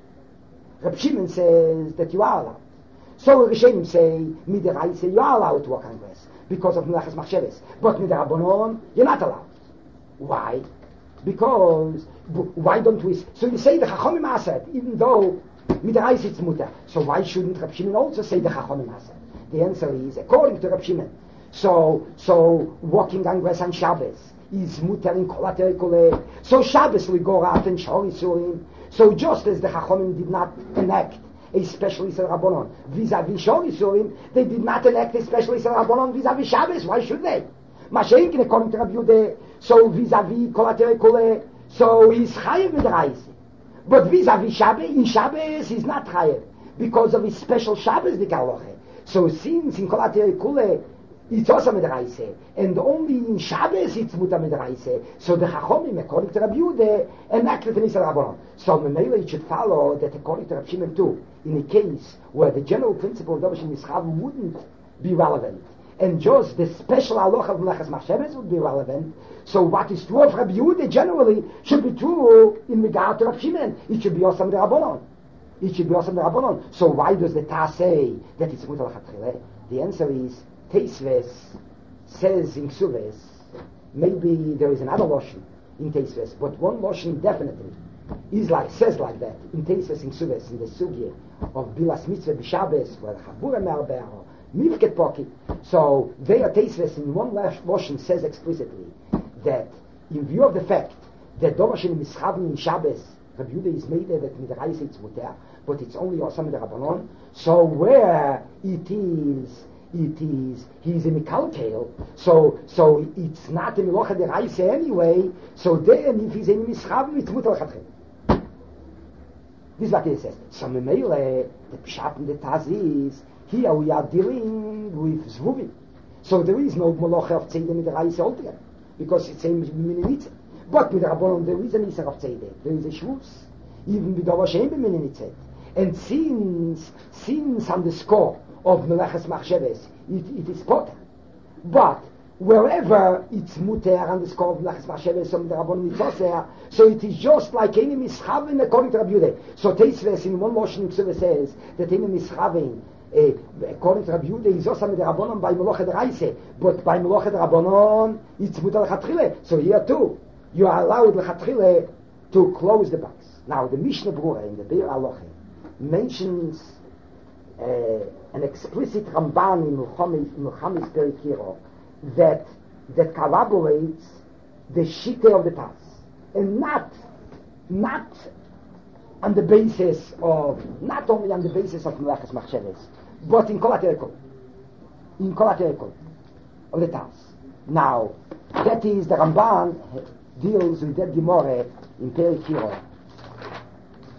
Rabbi Shimon says that you are allowed. So Rishonim say, Midiraisa, you are allowed to walk on grass because of Melechas Machsheves. But Midirabonon, you're not allowed. Why? Because, why don't we... So you say the Chachomim Asad, even though Midiraisa it's mutter. So why shouldn't Rabbi Shimon also say the Chachomim Asad? The answer is, according to Rabbi Shimon, so, so walking on grass on Shabbos is mutter in Kolater Kole. So Shabbos we go out and Shori Surim. So just as the Chachomim did not enact a special Yisrael Rabbanon vis-a-vis Shori Surim, they did not enact a special Yisrael Rabbanon vis-a-vis Shabbos. Why should they? Mashenkin, according to Rabbi Yehuda, so vis-a-vis Kolater Kole, so he's chayev with Reise. But vis-a-vis Shabbos, in Shabbos he's not chayev because of his special Shabbos Dikaloche. So since in Kolater Kole it's also Medraise, and only in Shabbos it's Muta Medraise. So the Chachomim, according to Rabbi Yehuda, enacted an Yisrael Rabbanon. So Memele, it should follow that according to Rabbi Shimon too, in a case where the general principle of Dovish Mischav wouldn't be relevant, and just the special halacha of Melechas Machsheves would be relevant, so what is true of Rabbi Yehuda generally should be true in regard to Rabbi Shimon. It should be also the Rabbanon. It should be also the Rabbanon. So why does the Taz say that it's Muta L'Chatchile? The answer is, Teisves says in Ksuves, maybe there is another Loshen in Teisves, but one Loshen definitely is like, says like that in Teisves in Ksuves, in the Sugye of Bilas Mitzvah B'Shabbos, where Chabura Merber, or Mivket Poki. So there Teisves in one Loshen says explicitly that in view of the fact that Domashin Mischavim in Shabbos, Rabbi Yehuda is made there that Midraise it's Muter, but it's only Osam the Rabbanon. So where it is It is, he's a Mikalkel, so, so it's not a Milocha de Reise anyway, so then if he's a Mischavim, it's Mutter L'Chatchil. This is what he says. So Memele, the Pshat in the Taz is, here we are dealing with Zvuvim. So there is no Molocha of Tzedek with the Reise altogether, because it's a Mininitze. But with the Rabbanon, there is an Isser of Tzedek, there is a Shvus, even with the Vashem Mininitze. And since, since on the score of Melechas Machsheves, it, it is potter. But wherever it's muter on the score of Melechas Machsheves, on the Rabbanon Mitzoser, so it is just like any mischavin according to Rabbi Yehuda. So Teisves in one motion Ksuva says that any mischavin uh, according to Rabbi Yehuda is also with the Rabbanon by Melocha de Reise, but by Melocha de Rabbanon it's muter L'Chatchile. So here too, you are allowed L'Chatchile to close the box. Now the Mishnah Berurah in the Be'er Aloche mentions Uh, an explicit Ramban in Milchamis Perikiro that that corroborates the Shite of the Taz, and not not on the basis of not only on the basis of Melechas Machsheves, but in Kol HaTerikol, in Kol HaTerikol of the Taz. Now that is the Ramban deals with that Gemara in Perikiro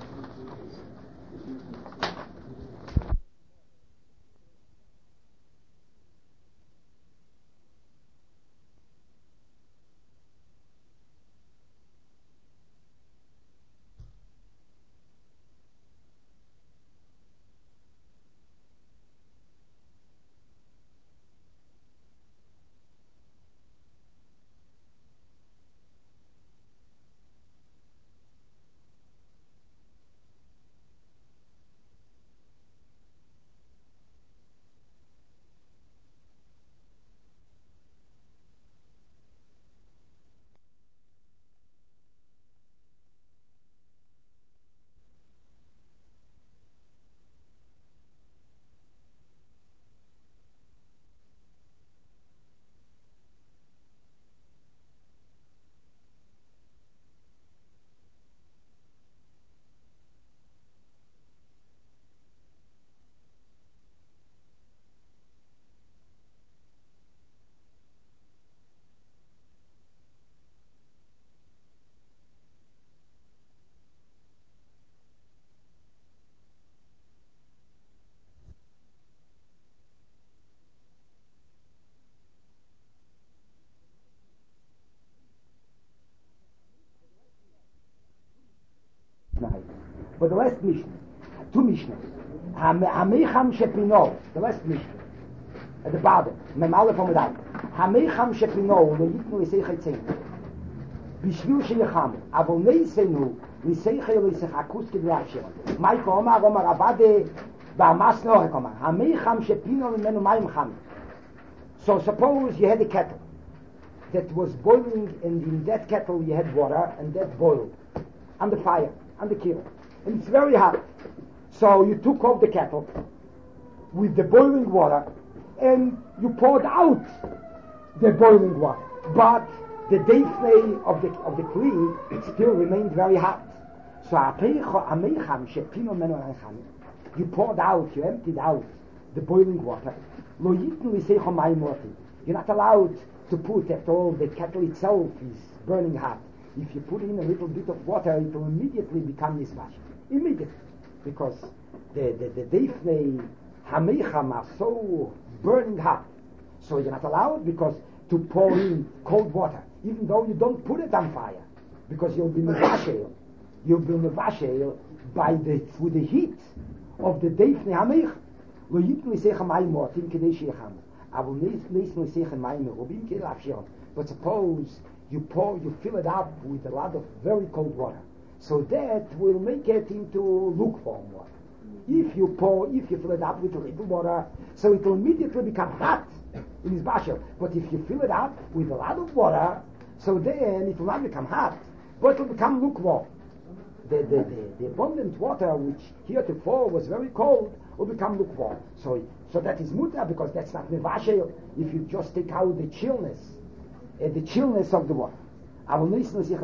but the last Mishnah, two Mishnahs. Hameicham Shepino, the last Mishnah, at the bottom, Mem Aleph Amud Aleph. Hameicham Shepino, lo yitnu l'seicha tzei. Bishvil sheyechamu, avol neisenu, l'seicha l'seicha akuski v'yachshir. Mai koma, Omar Abade, v'amas noche koma. Hameicham Shepino l'menu mayim cham. So suppose you had a kettle that was boiling, and in that kettle you had water, and that boiled on the fire, on the kiln, and it's very hot. So you took off the kettle with the boiling water, and you poured out the boiling water, but the dafne of the of the kli still remained very hot. So you poured out, you emptied out the boiling water. You're not allowed to put, after all, the kettle itself is burning hot. If you put in a little bit of water, it will immediately become nisvash. Immediately. Because the the, the dafne hameicham are so burning hot. So you're not allowed because to pour in cold water, even though you don't put it on fire, because you'll be mevashel. You'll be mevashel by the with the heat of the dafne hameicham. Lo yitnu l'seicha mayim moatim kedei sheyecham. Avol neisnu l'seicha mayim merubim kedei la'afshiron. But suppose you pour, you fill it up with a lot of very cold water, so that will make it into lukewarm water. If you pour, if you fill it up with a little water, so it will immediately become hot in his bashel. But if you fill it up with a lot of water, so then it will not become hot, but it will become lukewarm. The, the, the, the abundant water, which heretofore was very cold, will become lukewarm. So, so that is mutar, because that's not mevashel. If you just take out the chillness, uh, the chillness of the water. So the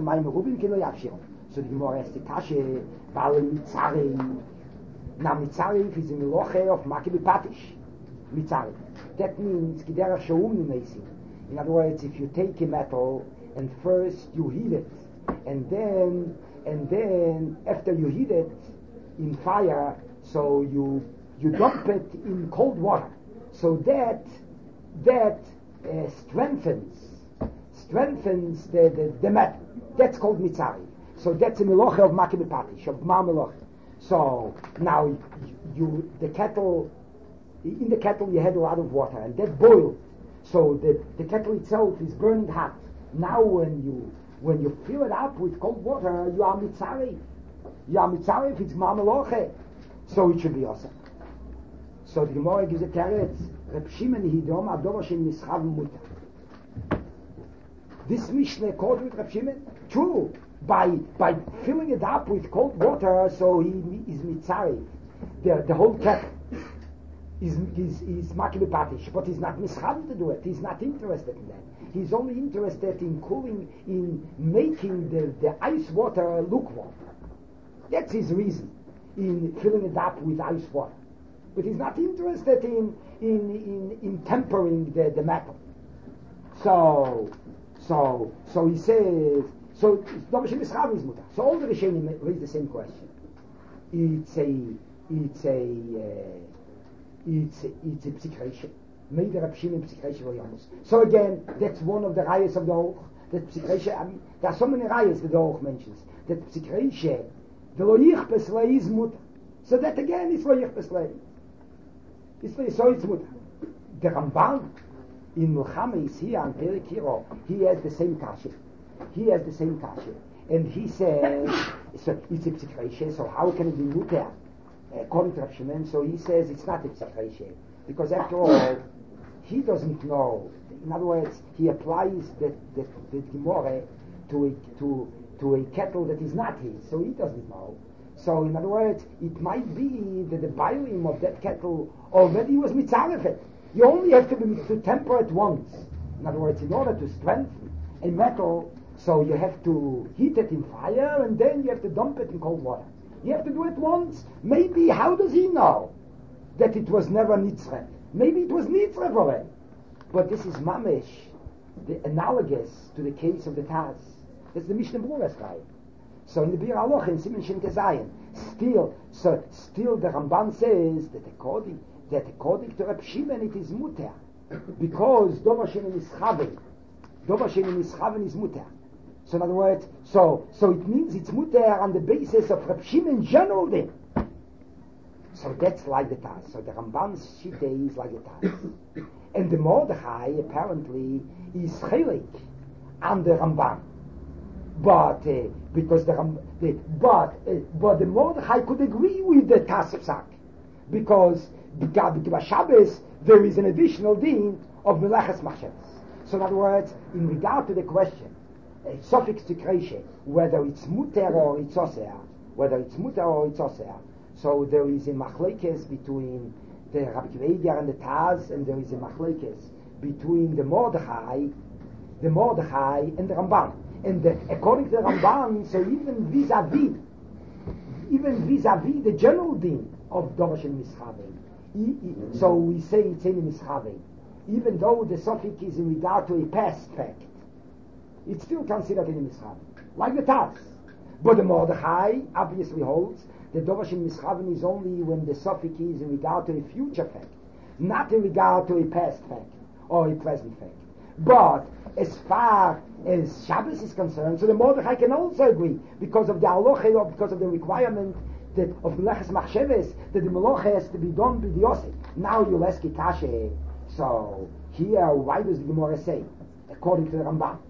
Gemara asks the Kashe, Bale Mitzarev. Now Mitzarev is a miloche of Makibi Patish. Mitzarev. That means Giderach Sheum Nimesim. In other words, if you take a metal and first you heat it, and then and then after you heat it in fire, so you you dump it in cold water, so that that uh, strengthens strengthens the, the, the metal. That's called mitzari. So that's a miloche of makibi patish, of ma miloche. So now you, you the kettle, in the kettle you had a lot of water, and that boiled. So the, the kettle itself is burning hot. Now when you when you fill it up with cold water, you are mitzari. You are mitzari if it's ma miloche. So it should be awesome. So the Gemara gives a teretz. Reb Shimon hidom adova shen mischav mutar. This Mishnah called with Reb Shimon? True. By by filling it up with cold water, so he is mitzari. The the whole kettle is is is makibi patish, but he's not mischav to do it. He's not interested in that. He's only interested in cooling, in making the, the ice water lukewarm. That's his reason in filling it up with ice water. But he's not interested in in in, in tempering the, the metal. So so so he says so so all the Rishonim raise the same question. It's a it's a uh, it's a, it's a psikresha. Made the Reb Shimon psikresha very honest. So again, that's one of the rayas of the Hoch. That psikresha. I mean, there are so many rayas that the Hoch mentions. That psikresha, the loyich beslei is mutar. So that again is loyich beslei. It's so it's mutar. The Ramban in Milchama is here on Perek Hiro. He has the same kasha. He has the same kasha, and he says so it's a psikresha. So how can it be mutar? According to Reb Shimon, so he says it's not a psikresha, because after all, he doesn't know. In other words, he applies the the, the Gemara to a to to a kettle that is not his, so he doesn't know. So in other words, it might be that the boiling of that kettle already was mitzarefet. You only have to be to temper it once. In other words, in order to strengthen a metal, so you have to heat it in fire, and then you have to dump it in cold water. You have to do it once. Maybe, how does he know that it was never nitzref? Maybe it was nitzref already. But this is mamish, the analogous to the case of the Taz. That's the Mishnah Berurah right? So in the Bir Halacha in Siman Shin Tezayin, still, so still the Ramban says that according that according to Reb Shimon it is mutar, because Dova Shein Mischaven, Dova Shein Mischaven is mutar. So in other words, so so it means it's mutter on the basis of Reb Shimon general din. So that's like the Taz. So the Ramban's shite is like the Taz. And the Mordechai apparently is chelik on the Ramban. But uh, because the, Ram, the but uh, but the Mordechai could agree with the Taz of Sak, because because Shabbos there is an additional din of Meleches Machshavos. So in other words, in regard to the question, a suffix to Kreishe, whether it's muter or it's oseh, whether it's muter or it's oseh, so there is a machlekes between the Rabbi Kiva and the Taz, and there is a machlekes between the Mordechai, the Mordechai and the Ramban. And the, according to the Ramban, so even vis-a-vis, even vis-a-vis the general din of Dorosh and Mischavim, so we say it's in Mischavim, even though the suffix is in regard to a past fact, it's still considered in Mischavim, like the Taz. But the Mordechai obviously holds that Dorosh and Mischavim is only when the suffix is in regard to a future fact, not in regard to a past fact or a present fact. But as far as Shabbos is concerned, so the Mordechai can also agree because of the halacha, or because of the requirement that of Meleches Machshavos, that the Melacha has to be done by the Yosef. Now you'll ask Kashe. So here, why does the Gemara say, according to the Ramban,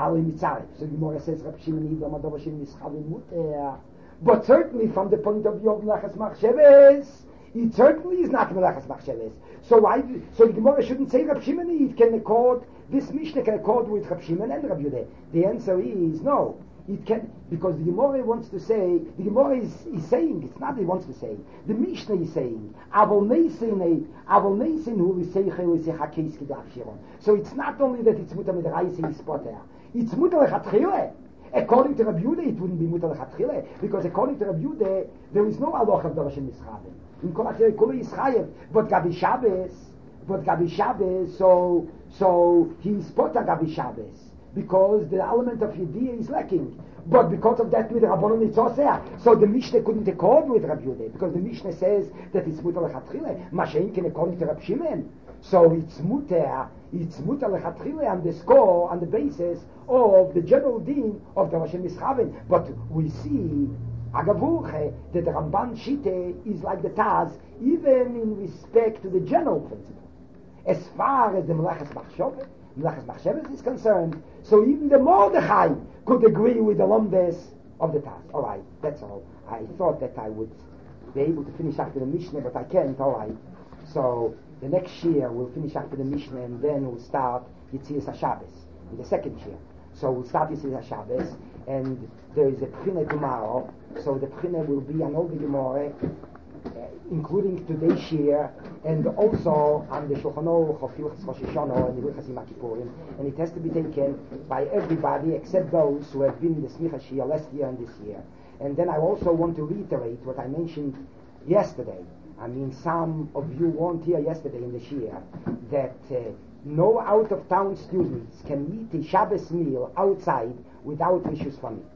so the Gemara says Reb Shimon Idam Ador Shem Mischavim Muter. But certainly from the point of view of Meleches Machshavos, it certainly is not Meleches Machshavos. So why? So the Gemara shouldn't say Reb Shimon. It can accord. This Mishnah can accord with Reb Shimon and Reb Yudeh. The answer is no. It can, because the Gemara wants to say, the Gemara is, is saying, it's not that he wants to say, the Mishnah is saying, Avol Neisen, Avol Neisen hu l'seichel l'seichakeis k'daf shiron. So it's not only that it's mutar midraise ispoter, it's mutar lechatchile. According to Reb Yudeh, it wouldn't be mutar lechatchile, because according to Reb Yudeh, there is no aloch of Dorosh and Mischavim. In Kol HaTorah, Kol Yischayev, but Gabi Shabbos, but Gabi Shabbos, so, so he's potter Gabi Shabbos, because the element of Yediyah is lacking. But because of that, with Rabbanon it's oseh. So the Mishnah couldn't accord with Reb Yudeh, because the Mishnah says that it's mutar lechatchile. Mashein can according to Reb Shimon. So it's mutar, it's mutar lechatchile on the score, on the basis of the general din of the Rosh Mischavim. But we see Agavurche that the Ramban Shite is like the Taz, even in respect to the general principle. As far as the Meleches Machshavos, Meleches Machshavos is concerned, so even the Mordechai could agree with the Lomdes of the Taz. All right, that's all. I thought that I would be able to finish after the Mishnah, but I can't. All right. So the next year we'll finish after the Mishnah, and then we'll start Yitzias HaShabbos in the second year. So we'll start Yitzias HaShabbos, and there is a Pchina tomorrow. So the Pchina will be an old Gemara, Uh, including today's year, and also on the Shulchan Aruch of Hilchos Rosh Hashanah and the Hilchos Yom Kippurim, and it has to be taken by everybody except those who have been in the Smicha Shia last year and this year. And then I also want to reiterate what I mentioned yesterday. I mean, some of you weren't here yesterday in the Shia, that uh, no out-of-town students can eat a Shabbos meal outside without issues from me.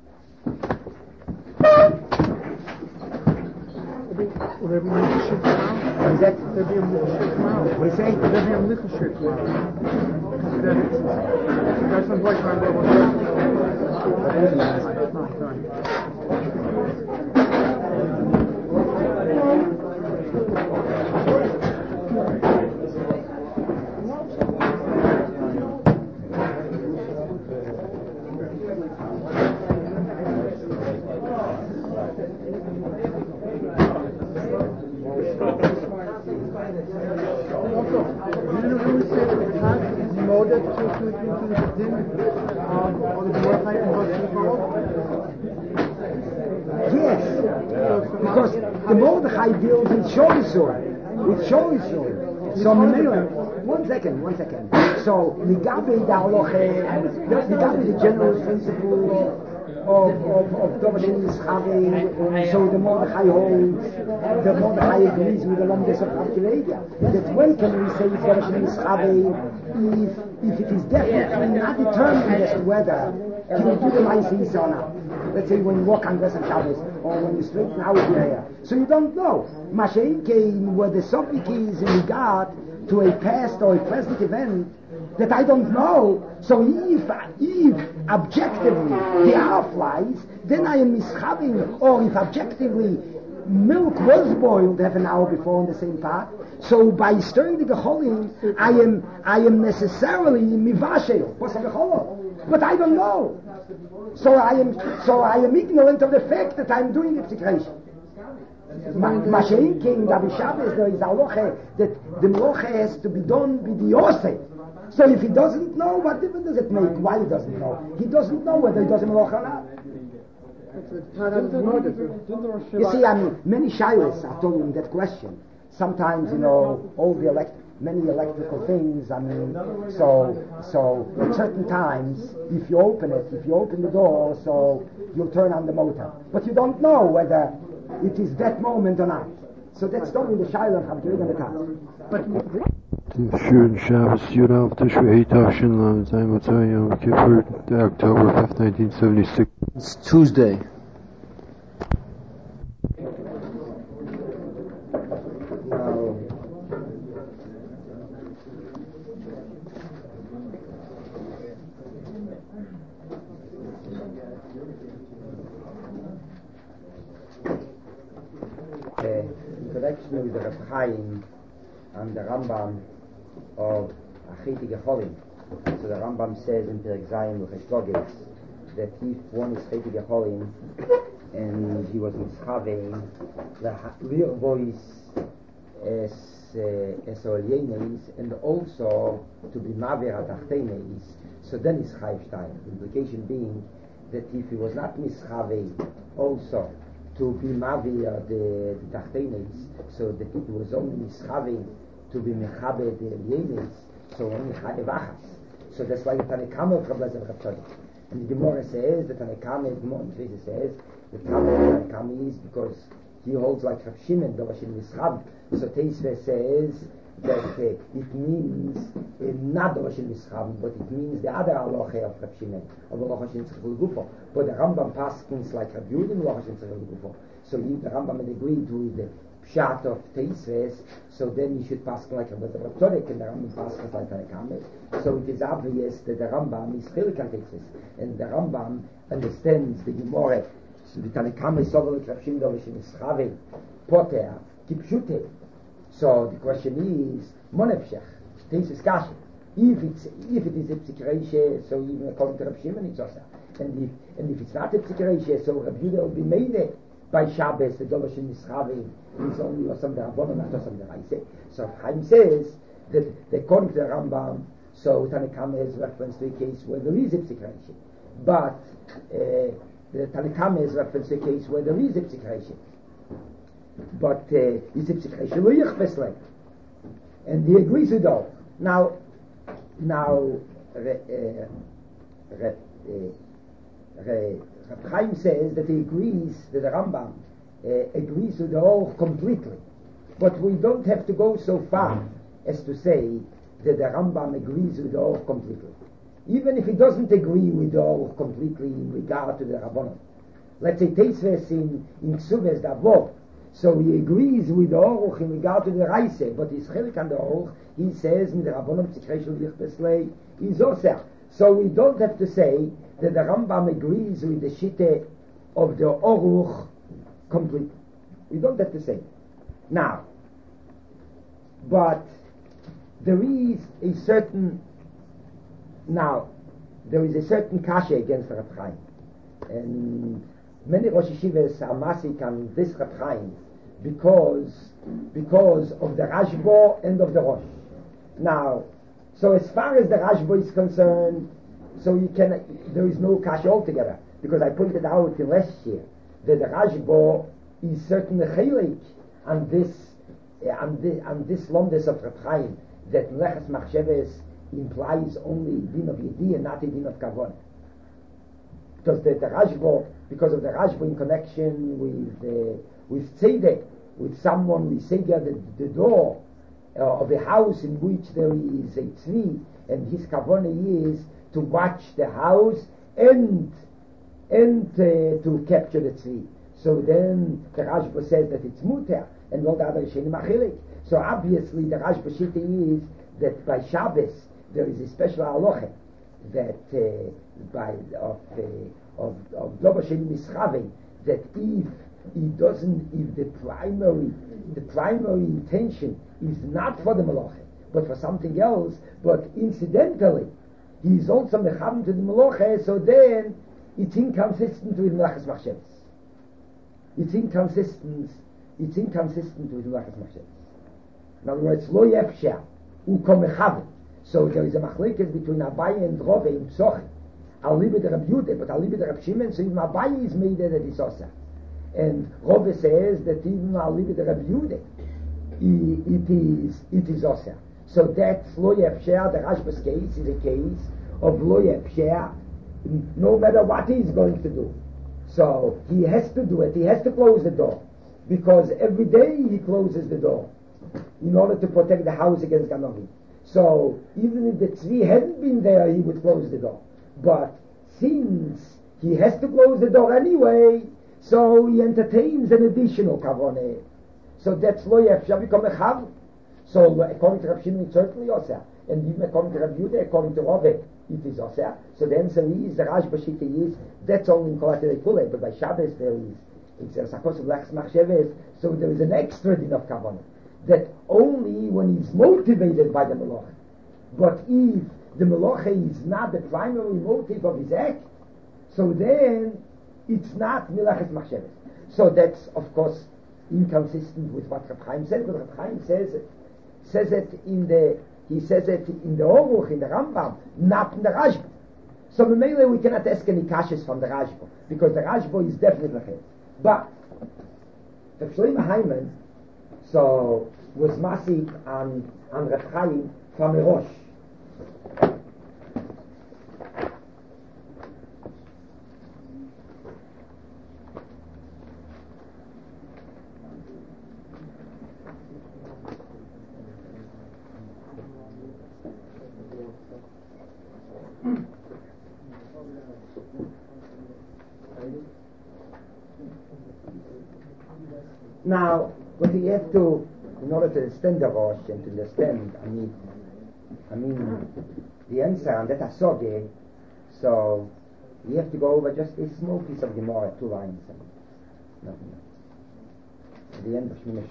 Will there be a lichashir tomorrow? Is that? Will there be a lichashir tomorrow? We say? Will there be a lichashir tomorrow? That's sounds like my brother. No, sorry. Yes, because the Mordechai deals with Shorisur, with Shorisur. So, one second, one second. So, Nigabe the Aloche, Nigabe the general principle of of of Dorosh and Mischavim. So the Mordechai holds, the Mordechai agrees with the Lomdes of Abkilegia. That when can we say Dorosh and Mischavim if if it is definitely not determined as to whether you will do the Ma'aseh or not. Let's say when you walk on Beis Shabbos, or when you straighten out your hair. So you don't know. Mashein came where the suffix is in regard to a past or a present event, that I don't know. So if, if objectively the hour flies, then I am mischaving, or if objectively milk was boiled half an hour before in the same pot, so by stirring the gecholim, I am I am necessarily mivashel, but I don't know. So I am so I am ignorant of the fact that I am doing it situation. Mashein king Davi Shabbos there is a loche that the loche has to be done by the Yosef. So if he doesn't know, what difference does it make? Why he doesn't know? He doesn't know whether he does a loche or not. You see, I mean, many shilas are told in that question. Sometimes, you know, all the elect, many electrical things. I mean, so so at certain times, if you open it, if you open the door, so you'll turn on the motor, but you don't know whether it is that moment or not. So that's only the shilah of Hamdulillah and the Taz. But Schön Shabbos Yud Tishri Tavshin Lamed Zayin Motzei Yom Kippur, October fifth, nineteen seventy-six. It's Tuesday. With the Reb Chaim and the Rambam of Achiti Gecholim. So the Rambam says in Perek Zayin L'Cheshlogis that if one is Achiti Gecholim and he was mitzchaving the real voice as as Olienes and also to be Maver Atachtenes, so then is Chayiv Shtayim. The implication being that if he was not mitzchaving also to be Mavir the, the Tachtenes, so that it was only Mischaving to be Mechabe the Yenis, so only Chayev Achas. So that's why the Tanekama of Rabbi Zerach Tzaddik. And the Gemara says, the Tanekama, the Gemara says, the Tanekama is because he holds like Rav Shimon, the Vashin Mischav. So Teisve says that uh, it means uh, not the Vashin Mischav, but it means the other Aloche of Rav Shimon, of the Vashin Tzchul Gufo. But the Rambam paskins like Rav Yudim, the Vashin Tzchul Gufo. So if the Rambam had agreed with the Pshat of Teisves, so then you should pass like Rabbi Tzaddik, and the Rambam passes like Tanekama. So it is obvious that the Rambam is Chilik on Teisves, and the Rambam understands the Gemara. So the Tanekama is over with Rav Shimon Dovishim Ischave, Poter, Kipshute. So the question is, Monefshech, Teisves Kasha. If it's if it is a Psikreishe, so even according to Rav Shimon it's also. And if and if it's not a Psikreishe, so Rav Yudah will be made by Shabbos, the Dovishim Ischave is only Osam the Rabbanon, not Osam the Raise. So Chaim says that, that according to the Rambam, so Tanekama is reference to a case where there is a Psikreishe. But uh, the Tanekama is reference to a case where there is a Psikreishe. But uh, it's a Psikreishe Loyach Beslek. And he agrees with all. Now, now, re, uh, re, uh, re, Reb Chaim says that he agrees that the Rambam uh, agrees with the Aruch completely. But we don't have to go so far as to say that the Rambam agrees with the Aruch completely. Even if he doesn't agree with the Aruch completely in regard to the Rabbanon. Let's say Teisves in, in Ksuves Davov, so he agrees with the Aruch in regard to the Raise, but he's Chelik on the Aruch, he says, in the Rabbanon Psikreishel Yichbeslei, he's Osech. So we don't have to say that the Rambam agrees with the Shitte of the Aruch completely. We don't have to say. Now, but there is a certain, now, there is a certain kasha against Reb Chaim. And many Rosh Yeshivas are masik on this Reb Chaim because, because of the Rashbo and of the Rosh. Now, so as far as the Rashbo is concerned, so you can, there is no kasha altogether, because I pointed out in last year that the Rashbo is certainly chaylik on this, uh, on this, on this lomdes of Reb Chaim, that Leches Machsheves implies only din of Yedi and not a din of Kavon. Because the, the Rashbo, because of the Rashbo in connection with uh, with Tzedek, with someone we say the, the door uh, of a house in which there is a tzvi, and his Kavon is to watch the house and and uh, to capture the tzvi. So then the Rashba says that it's muter, and all the other shenim achilik. So obviously the Rashba shita is that by Shabbos there is a special halacha that uh, by of uh, of of Dobashin Mischave, that if he doesn't, if the primary the primary intention is not for the malacha but for something else, but incidentally he is also mechavim to the malacha, so then it's inconsistent with Melachas Machshavos. It's inconsistent. It's inconsistent with Melachas Machshavos. In other words, lo yefsher u kom mechavim. So there is a machlekes between Abaye and Rove in Psochi. I'll leave it to Rabbi Yehuda, but I'll leave it to Rabbi Shimon. So even Abaye is made that it's also. And Rove says that even I'll leave it to Rabbi Yehuda, it is it is also. So that's lo yefsher. The Rashba's case is a case of lo yefsher, no matter what he's going to do. So he has to do it. He has to close the door, because every day he closes the door in order to protect the house against Ganovim. So even if the tzvi hadn't been there, he would close the door. But since he has to close the door anyway, so he entertains an additional kavaneh. So that's lo yefsher become a chav. So according to Rav Shimon, it's certainly oseh, and even according to Rav Yehuda, according to Rove, it is oseh. So the answer is, the Rashba Shita is, that's only in Kolatei Kule, but by Shabbos there is, it's a sakos of Melachas Machshavos, so there is an extra din of kavanah, that only when he's motivated by the melacha. But if the melacha is not the primary motive of his act, so then it's not Melachas Machshavos. So that's, of course, inconsistent with what Rav Chaim said, but Rav Chaim says it, says it in the, he says it in the Oruch, in the Rambam, not in the Rashba. So mainly we cannot ask any kashas from the Rashba, because the Rashba is definitely ahead. But the Shlomo Hyman, so was masik on on Rav Chaim from Rosh. Now, what we have to, in order to understand the Rosh and to understand, I mean, I mean, the answer on that asoge, so we have to go over just a small piece of Gemara, two lines, and nothing else. At the end of Shmini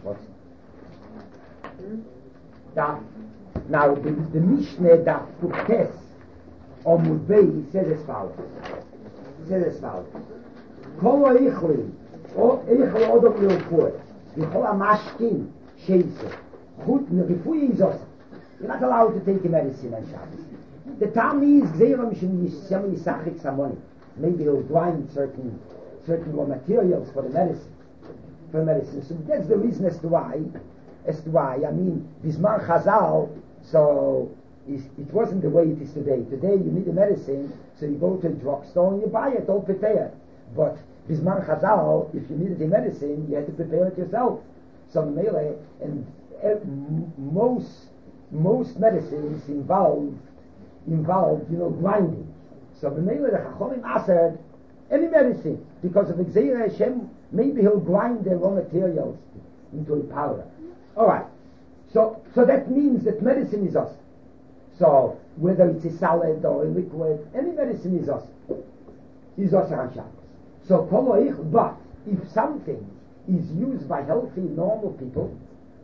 Shlotzim. Now, now the, the Mishnah that Fuktes on Mudbei says as follows. Says as follows. Kol ha'ichli, o eichel odom le'ufur, v'chol ha'mashkin sheise, chut n'rifui izos. You're not allowed to take a medicine on Shabbos. The time is Gzeira Mishim Yishem Yisachik Samoni. Maybe he'll grind certain certain raw materials for the medicine. For the medicine. So that's the reason as to why. As to why. I mean, Bismar Chazal, so it wasn't the way it is today. Today you need a medicine, so you go to a drugstore and you buy it, all prepared. But Bismar Chazal, if you needed a medicine, you had to prepare it yourself. So melee, and uh, most most medicines involve involve, you know, grinding. So melee the Chachamim asked any medicine, because of Gzeira Hashem, maybe he'll grind the raw materials into a powder. All right. So so that means that medicine is us. So whether it's a salad or a liquid, any medicine is us. Is us on Shabbos. So koloich, but if something is used by healthy, normal people,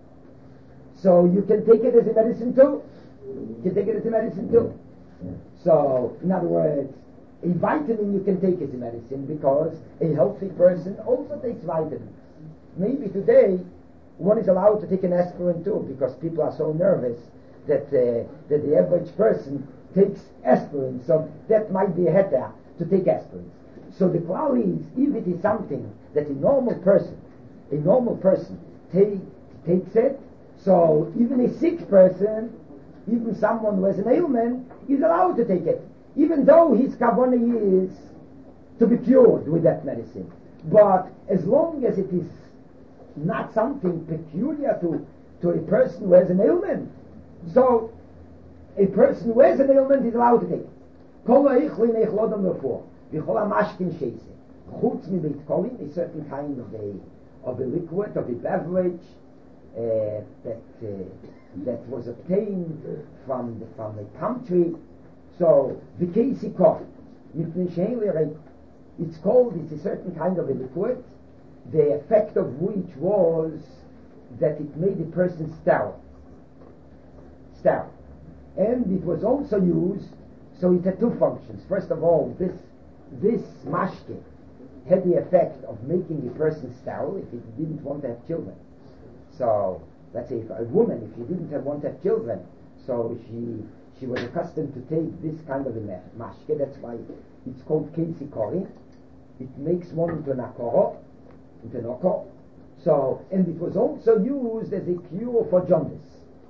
so you can take it as a medicine too. You can take it as a medicine too. So, in other words, a vitamin you can take as a medicine, because a healthy person also takes vitamins. Maybe today one is allowed to take an aspirin too, because people are so nervous that uh, that the average person takes aspirin. So that might be a heter to take aspirin. So the quality is, if it is something that a normal person, a normal person take, takes it, so even a sick person, even someone who has an ailment, is allowed to take it, even though his kavanah is to be cured with that medicine. But as long as it is not something peculiar to, to a person who has an ailment, so a person who has an ailment is allowed to take it. Chutz mi beit kolim, a certain kind of a of a liquid, of a beverage, uh, that uh, that was obtained from the, from the country. So the Casey Koch, it's called, it's a certain kind of a liquid, the effect of which was that it made a person sterile. Sterile. And it was also used, so it had two functions. First of all, this this mashke had the effect of making a person sterile if he didn't want to have children. So, let's say if a woman, if she didn't have, want to have children, so she she was accustomed to take this kind of a mashke. That's why it's called Casey Kori. It makes one into an akoro, into an oko. So, and it was also used as a cure for jaundice.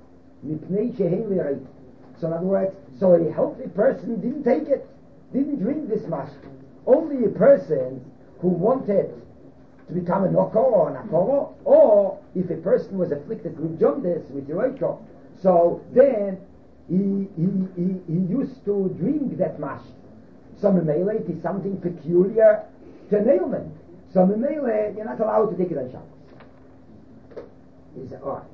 So in other words, so a healthy person didn't take it, didn't drink this mashke. Only a person who wanted to become an oko or an akoro, or if a person was afflicted with jaundice, with yoiko, so then he, he, he, he used to drink that mashke. So memele, it is something peculiar to an ailment. So memele, you're not allowed to take it on Shabbos. Is it alright?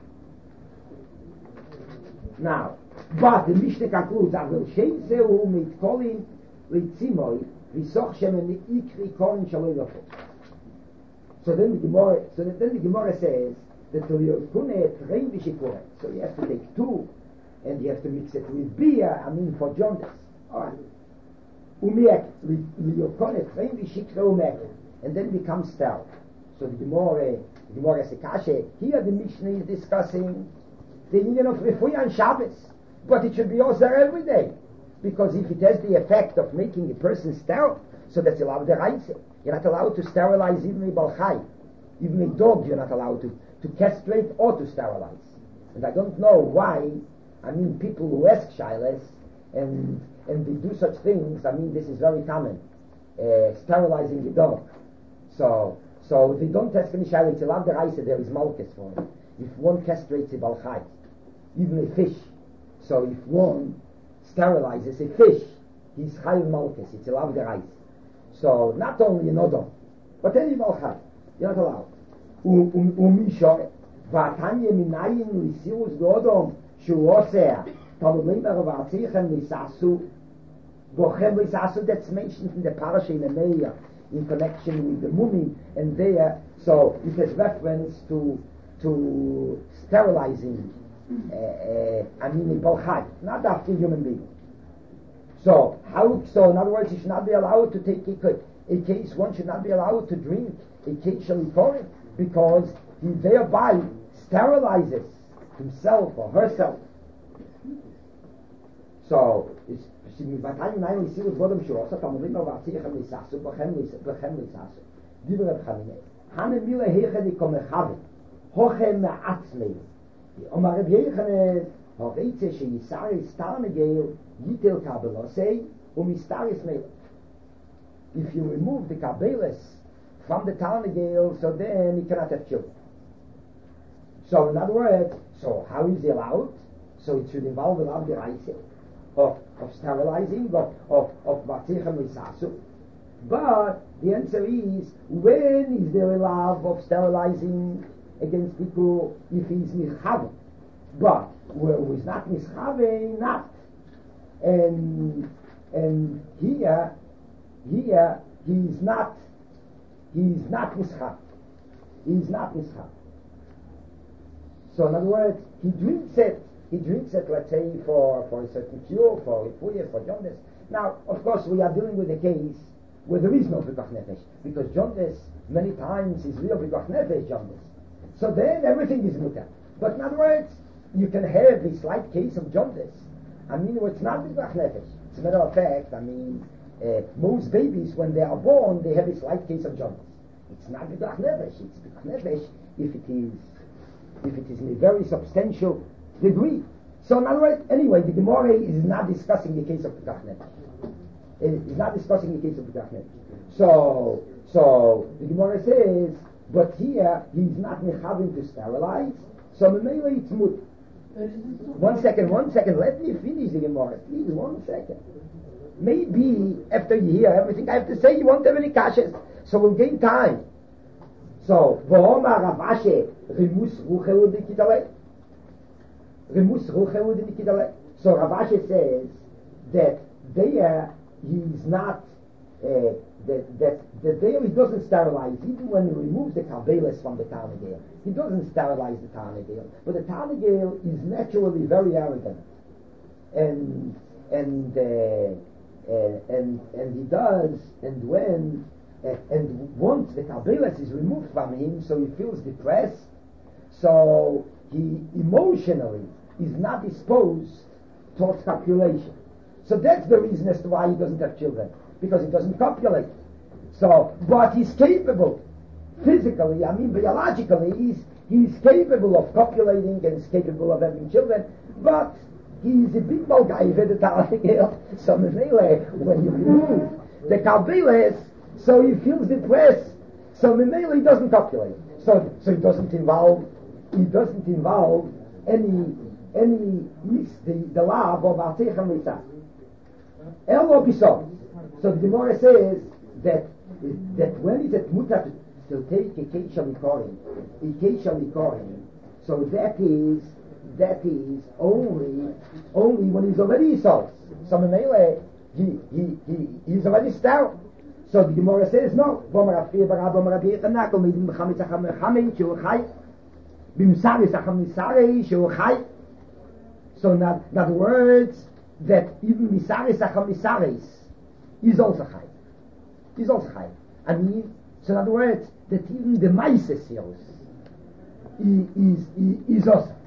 Now, but the Mishnah concludes, I will shame Zeu mit Kolim Litzimoi Visoch Shemen Ikri Kolim Shaloi Lofo. So then the Gemara, so then the Gemara says that to Yokune Train Vishikure. So you have to take two, and you have to mix it with beer. I mean for jaundice. All right. Umek Yokune Train Vishikure Umek, and then becomes stout. So the Gemara, the Gemara Sekashe. Here the Mishnah is discussing the union of Refuah and Shabbos, but it should be also every day, because if it has the effect of making a person sterile, so that's allowed the Reise. You're not allowed to sterilize even a balchai, even a dog. You're not allowed to to castrate or to sterilize. And I don't know why. I mean, people who ask shilas and and they do such things. I mean, this is very common, uh, sterilizing a dog. So so they don't ask any shilas. It's allowed the Reise. There is malchus for it. If one castrates a balchai, even a fish, so if one sterilizes a fish, he's chayil malchus, it's allowed the rice. So not only an odom, but any balchai, you're not allowed. Umishore, v'atanye minayin lisirus godom shu oseh, talulim b'ravatzichem lisasu, bochem lisasu, that's mentioned in the parasha in the Meir, in connection with the mummy, and there, so it has reference to to sterilizing uh, uh, I mean in balchai, not after human being. So how? So in other words, you should not be allowed to take a, a case. One should not be allowed to drink a case shaliforim, because he thereby sterilizes himself or herself. So it's Hochem Atzmei. Omar Reb Yochanan, Horeitze sheyisaris tarnegel yitel kabelosei umistaris meil. If you remove the kabelas from the tarnegel, so then he cannot have children. So in other words, so how is he allowed? So it should involve a lot of the Reise of of sterilizing, of of of batzichem lisasu. But the answer is, when is there a love of sterilizing against people if he's mischaven? But where he's not mischaven, not. And and here here he's not he's not mischaven. He's not mischaven. So in other words, he drinks it. He drinks it, let's say, for, for a certain cure, for refuah, for jaundice. Now, of course, we are dealing with a case where there is no pikuach nefesh, because jaundice many times is real pikuach nefesh jaundice. So then everything is mutar. But in other words, you can have a slight case of jaundice. I mean, it's not pikuach nefesh. As a matter of fact, I mean, uh, most babies, when they are born, they have a slight case of jaundice. It's not pikuach nefesh. It's pikuach nefesh if it is if it is in a very substantial degree. So in other words, anyway, the Gemara is not discussing the case of pikuach nefesh. It's not discussing the case of pikuach nefesh. So, so the Gemara says, but here he's not mechavim to sterilize. So maybe it's mut. One second, one second. Let me finish the Gemara, please. One second. Maybe after you hear everything I have to say, you won't have any kashas, so we'll gain time. So, V'omar Rav Ashe, Rimus Rucheu Dikidale. Rimus Rucheu Dikidale. So Rav Ashe says that there he's not, uh, that, that, that there he doesn't sterilize, even when he removes the karbelis from the Tarnagel. He doesn't sterilize the Tarnagel. But the Tarnagel is naturally very arrogant. And, and, uh, uh, and, and he does, and when, uh, and once the karbelis is removed from him, so he feels depressed, so he emotionally is not disposed towards copulation. So that's the reason as to why he doesn't have children, because he doesn't copulate. So, but he's capable, physically, I mean biologically, he's, he's capable of copulating and he's capable of having children, but he's a big ball guy, the Tarnagel. So when you remove the karbelis, so he feels depressed, so Memele he doesn't copulate. So, so he doesn't involve, he doesn't involve any any mis the the love of Artechem Mitzah. Elo Bisov. So the Gemara says that that when is it mutar to, to take a keisha likorim, a keisha likorim, so that is that is only only when he's already Yisov. So Memele he he he he's already stout. So the Gemara says no. V'omar Rav Barab V'omar Rabbi Yechanak Omidim B'chametz Acham Chametz Sheu Chai B'Misaris Acham Misaris Sheu Chai. So in other words, that even Misaris Acham Misaris is also Chai. Is also Chai. I mean, so in other words, that even the Maises Yos is, is, is also.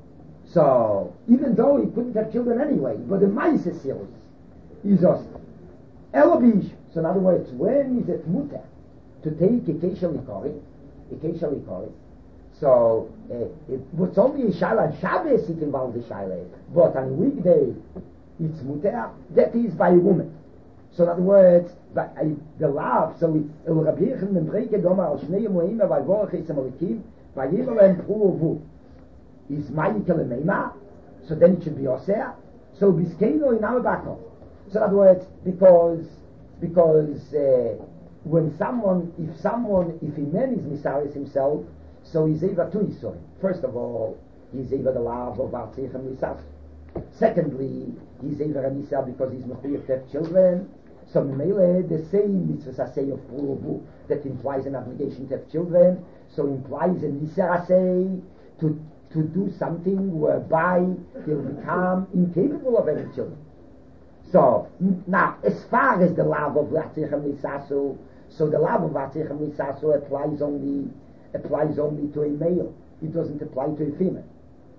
So, even though he couldn't have children anyway, but the Maises Yos is also. Elobish. So in other words, when is it mutter to take a keisha likori, a keisha likori? So uh, it was only a shaila on Shabbos it involves a shaila, but on a weekday it's mutter. That is by a woman. So in other words, by, uh, the love. So it Rabbi Yechon ben Breke Doma al Shnei Moim by Vorach Esamalikim by Yemelem Pruvu is Ma'ikele Meima. So then it should be Oseh. So Biskeino in Amabako. So in other words, because because uh, when someone, if someone, if a man is misaris himself, so he's able to Yisrael. First of all, he's able to love of Artzich and Misas. Secondly, he's able to Yisrael because he's mechuyev to have children. So Mele, the same mitzvah say of Puruvu that implies an obligation to have children, so implies a Yisrael say to to do something whereby he'll become incapable of having children. So, now, as far as the love of Ratzichem Misasu, so the love of Ratzichem Misasu applies only, applies only to a male. It doesn't apply to a female.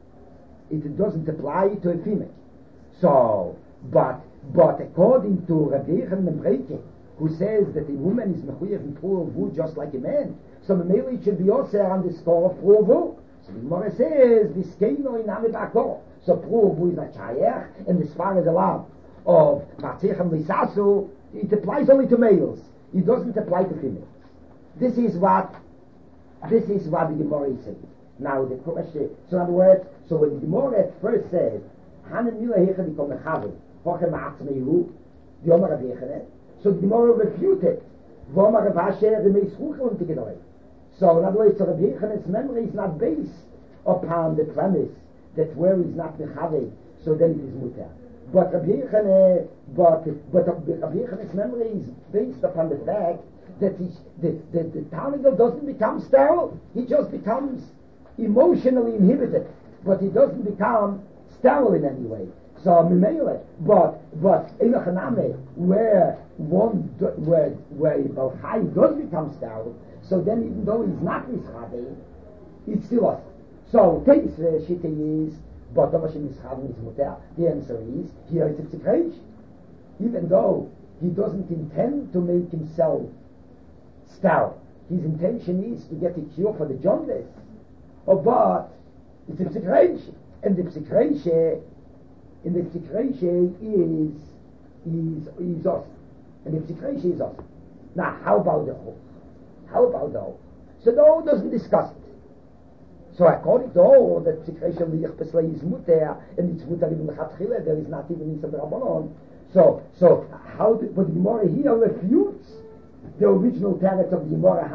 It doesn't apply to a female. So, but, but according to Rabbi Yechon ben Breke, who says that a woman is mechuyev in Pruvu just like a man, so the male it should be also on the score of Pruvu. So the Gemara says, Viskeino in Amibakor. So Pruvu is a chayach, and as far as the love of Matzichem Lisasu, it applies only to males. It doesn't apply to females. This is what this is what the Gemara is saying. Now the question, so in other words, so when the Gemara at first said, Hanan Mila Hecha Dikom Mechavim, Hochem Atzmeihu, the Omar Rav Yechanan, so the Gemara refuted, V'omar Rav Asher Remeis Ruchel and Tigedorei. So in other words, so Rav Yechanan's memory is not based upon the premise that where he's not Mechavim, so then it is Mutar. But Rabbi Yechane, but but Rabbi Yechane's memory is based upon the fact that he, the the the Tarnagel doesn't become sterile; he just becomes emotionally inhibited, but he doesn't become sterile in any way. So Mimele, but but Elachaname, where one where where Balchai does become sterile, so then even though he's not Mishrabe, it's still us. So Teis Shita is. But the answer is, here it's a secret. Even though he doesn't intend to make himself sterile, his intention is to get a cure for the jaundice. Oh, but it's a secret, and the secret, and the secret is is is us, and the secret is us. Now, how about the whole? How about the whole? So the whole doesn't discuss it. So according to all that Sikresha Liach Peslei is muter, and it's muter even Lechatchila, there is not even Nisa B'Rabbanon. So, so how did, but the Gemara here refutes the original teretz of the Gemara,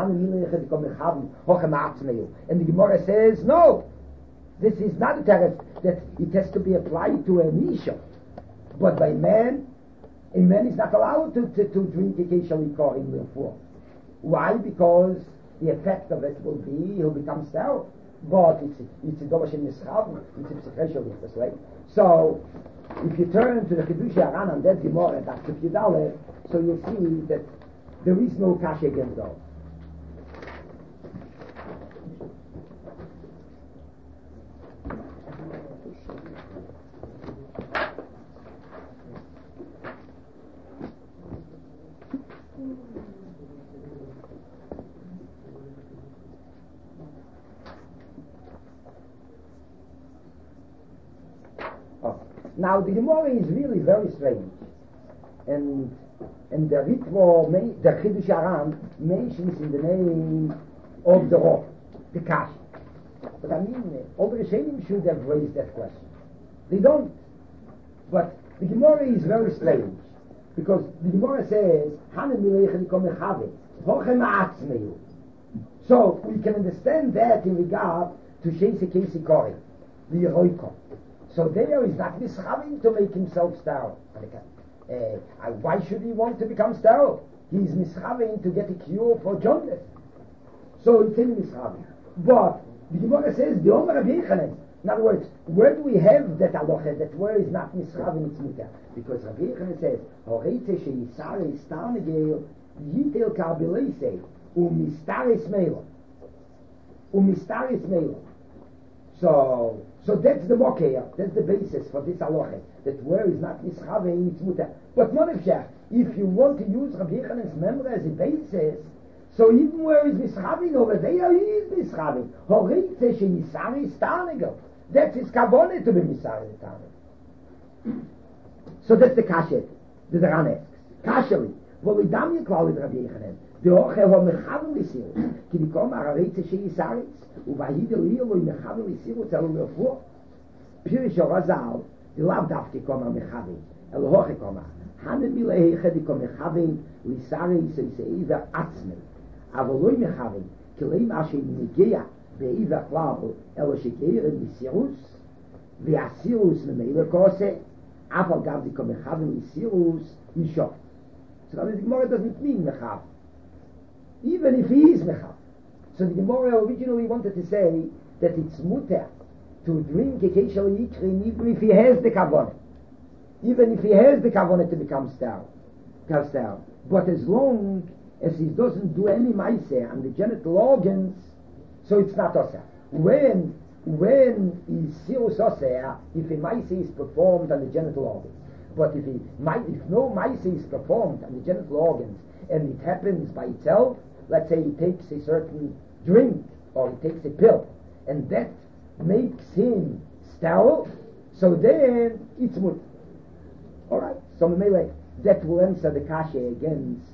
and the Gemara says, no, this is not a teretz, that it has to be applied to an Isha. But by man, a man is not allowed to, to, to drink a Keishali Korim before. Why? Because the effect of it will be, he'll become sterile. But it's it's a Dobash in Mischav, it's a Psicheshel, that's right. So, if you turn to the Chidush Aran and that Gemara, that Kufyudale, so you'll see that there is no kasha against those. Now the Gemara is really very strange, and and the Ritvo, the Chidush Aran mentions in the name of the Roch, the Kash. But I mean, all the Rishonim should have raised that question. They don't. But the Gemara is very strange, because the Gemara says, so we can understand that in regard to Sheisi Kesi Kori, the Yeroiko. So there is not mischaving to make himself sterile. Uh, why should he want to become sterile? He is mischaving to get a cure for jaundice. So it's in mischaving. But the Gemara says the Omer Rabbi Yechanan. In other words, where do we have that aloha that where is not mischaving it's mutar? Because Rabbi Yechanan says, "Horeite sheisare starnegel yitel karbileise umistaris meila umistaris meila." So. So that's the mokeya, that's the basis for this aloha, that where is not mischavein, it's mutar. But not if if you want to use Rabbi Yechanan's memory as a basis, so even where is mischavein over there, he is mischavein. Horeite shenisari starnegel. That's his kavone to be misari starnegel. So that's the kashet, the Ran asks. Kasheri, volidam yiklal with Rabbi Yechanan. The oche ho mechavim l'sirus, ki dikom arareite sheyisaris, ובהידר ליר לו מחבר לסירו צלו לרפוא פירש הרזל דלאו דווקא קומר מחבר אלא הוכי קומר הנביל היחד קומר מחבר לסרי סייסאי ועצמי אבל לא מחבר כלי מה שנגיע באיבר כלל אלא שגיר לסירוס והסירוס ממילא כוסה אף על גב דקומר מחבר לסירוס ישוף. So the Gemara doesn't mean מחבר even if he is מחבר. So the Gemara originally wanted to say that it's mutar to drink a keishal yikrin even if he has the kavanah, even if he has the kavanah to become sterile, sterile. But as long as he doesn't do any ma'aseh on the genital organs, so it's not oseh. When when is sirus oseh if a ma'aseh is performed on the genital organs? But if he if no ma'aseh is performed on the genital organs and it happens by itself. Let's say he takes a certain drink or he takes a pill and that makes him sterile, so then it's mut. Alright, so Mele, that will answer the kasha against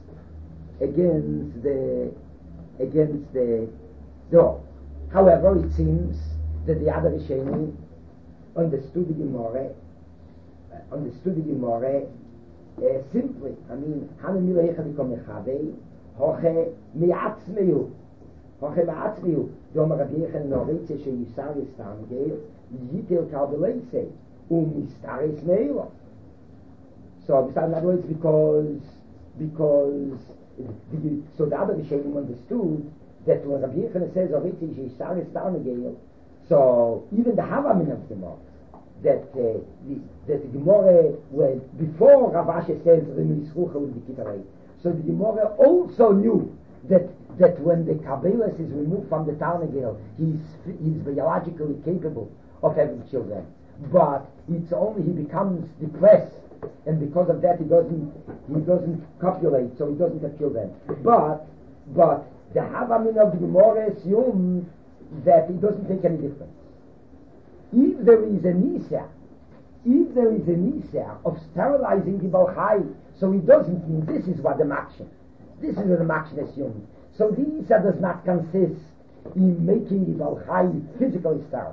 against the against the door. However, it seems that the other Rishonim understood the Gemara uh, understood the Gemara uh, simply. I mean, Hanu Mele Echadikom Echavei hoche mi'atzmiyu hoche mi'atzmiyu dom Rabbi Yechanan noritze sheyisaris starnegel yitel kabeleise umistaris meila. So in other words, because because the, so the other Rishonim understood that when Rabbi Yechanan says noritze sheyisaris starnegel, so even the Havamin of the Gemara that uh, the, that the Gemara well before Rav Asher says Remisrucha will be kitarei. So the Gemara also knew that that when the Kabbalah is removed from the Tarnagel, he's he's biologically capable of having children. But it's only he becomes depressed, and because of that he doesn't he doesn't copulate, so he doesn't have children. But but the Havamin of the Gemara assumed that it doesn't make any difference. If there is a nisa, if there is a nisa of sterilizing the Balchai, so it doesn't mean this is what the Makshin. This is what the Makshin assumes. So the Isa does not consist in making the Balchai physically sterile.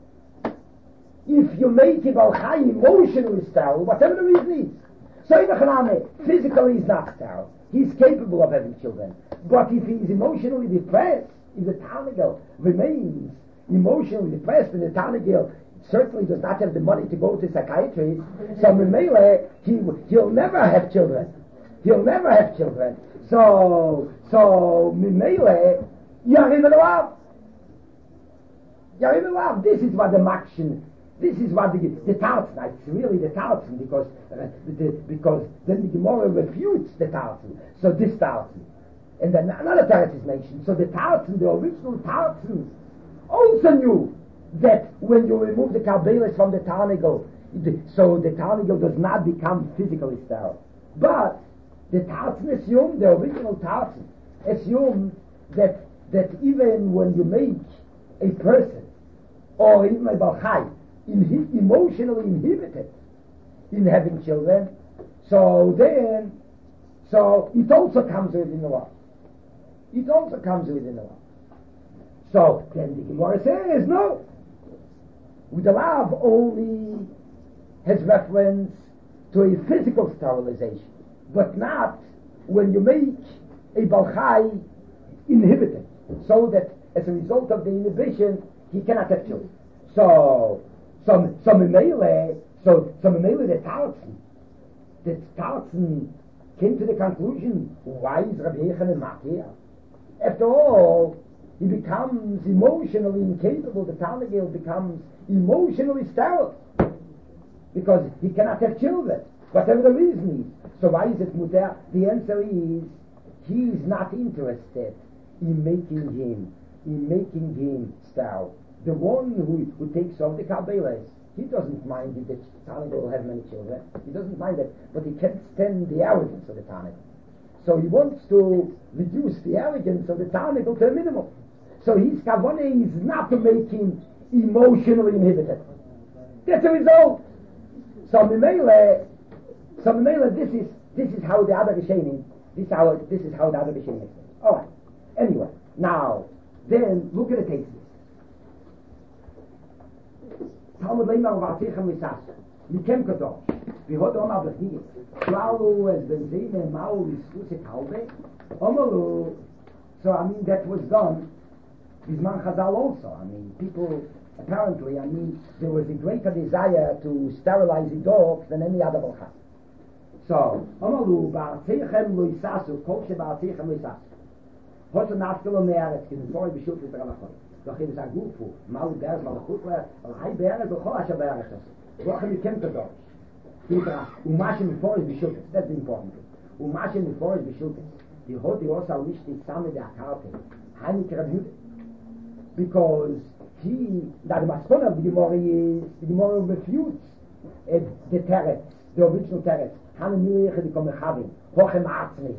If you make the Balchai emotionally sterile, whatever the reason is, so Ibachaname physically is not sterile. He's capable of having children. But if he is emotionally depressed, if the Tarnagel remains emotionally depressed, and the Tarnagel certainly does not have the money to go to psychiatry, so Memele, he, he'll never have children. He'll never have children. So, so Memele, Yarim Elav. Yarim Elav. This is what the Makshin, this is what the, the Tartan, it's really the Tartan, because, uh, the, because then the Gemara refutes the Tartan. So this Tartan. And then another Tartan is mentioned. So the Tartan, the original Tartan, also knew that when you remove the Karbelis from the Tarnagel, so the Tarnagel does not become physically sterile. But the Tartan assumed, the original Tartan assumed that that even when you make a person or even a Balchai inhi- emotionally inhibited in having children, so then so it also comes within the law. It also comes within the law. So then the Gemara says, no, the law only has reference to a physical sterilization, but not when you make a Balchai inhibited, so that as a result of the inhibition, he cannot have children. So, some some Memele, so some Memele, the Tartan, the Tartan came to the conclusion, why is Rabbi Yechanan Matir? After all, he becomes emotionally incapable, the Tarnagel becomes emotionally sterile, because he cannot have children, whatever the reason is. So why is it muter? The answer is, he is not interested in making him, in making him sterile. The one who, who takes off the Karbeles, he doesn't mind if the Tarnagel will have many children. He doesn't mind that, but he can't stand the arrogance of the Tarnagel. So he wants to reduce the arrogance of the Tarnagel to a minimum. So his kavanah is not to make him emotionally inhibited. That's the result. So Memele, so Memele, this is this is how the other Rishonim, this how this is how the other Rishonim is. All right. Anyway, now then look at the cases. Talmud Leimar Vartichem Misas. Mikem Kadosh. Vi hod Omar Bechiyah. Klalu es benzine Mao Vizkuse Kalbe. Omalu. So I mean that was done. Bisman Chazal also. I mean people apparently. I mean there was a greater desire to sterilize the dogs than any other balchas. So Omalu Vartichem Loisasu. Kol she Vartichem Loisasu. Hot nafkelo me'aretz. Kin before we shoot the Ramachon. Doch in sa Gufu. Mal der mal Chutler. Al Hai Be'aretz. Al Chol Asher Be'aretz. Wochen wir kämpfen dort. Und Maschen bevor es beschuldet. That's the important thing. Und Maschen bevor es beschuldet. Die hat die Rosa nicht zusammen der Karte. Heinike Rabbi. Because he, that the Maskon of the Gemara is, the Gemara refutes uh, the Teretz, the original Teretz. Hanu Milech the Komechavim. Hochem Atzmei.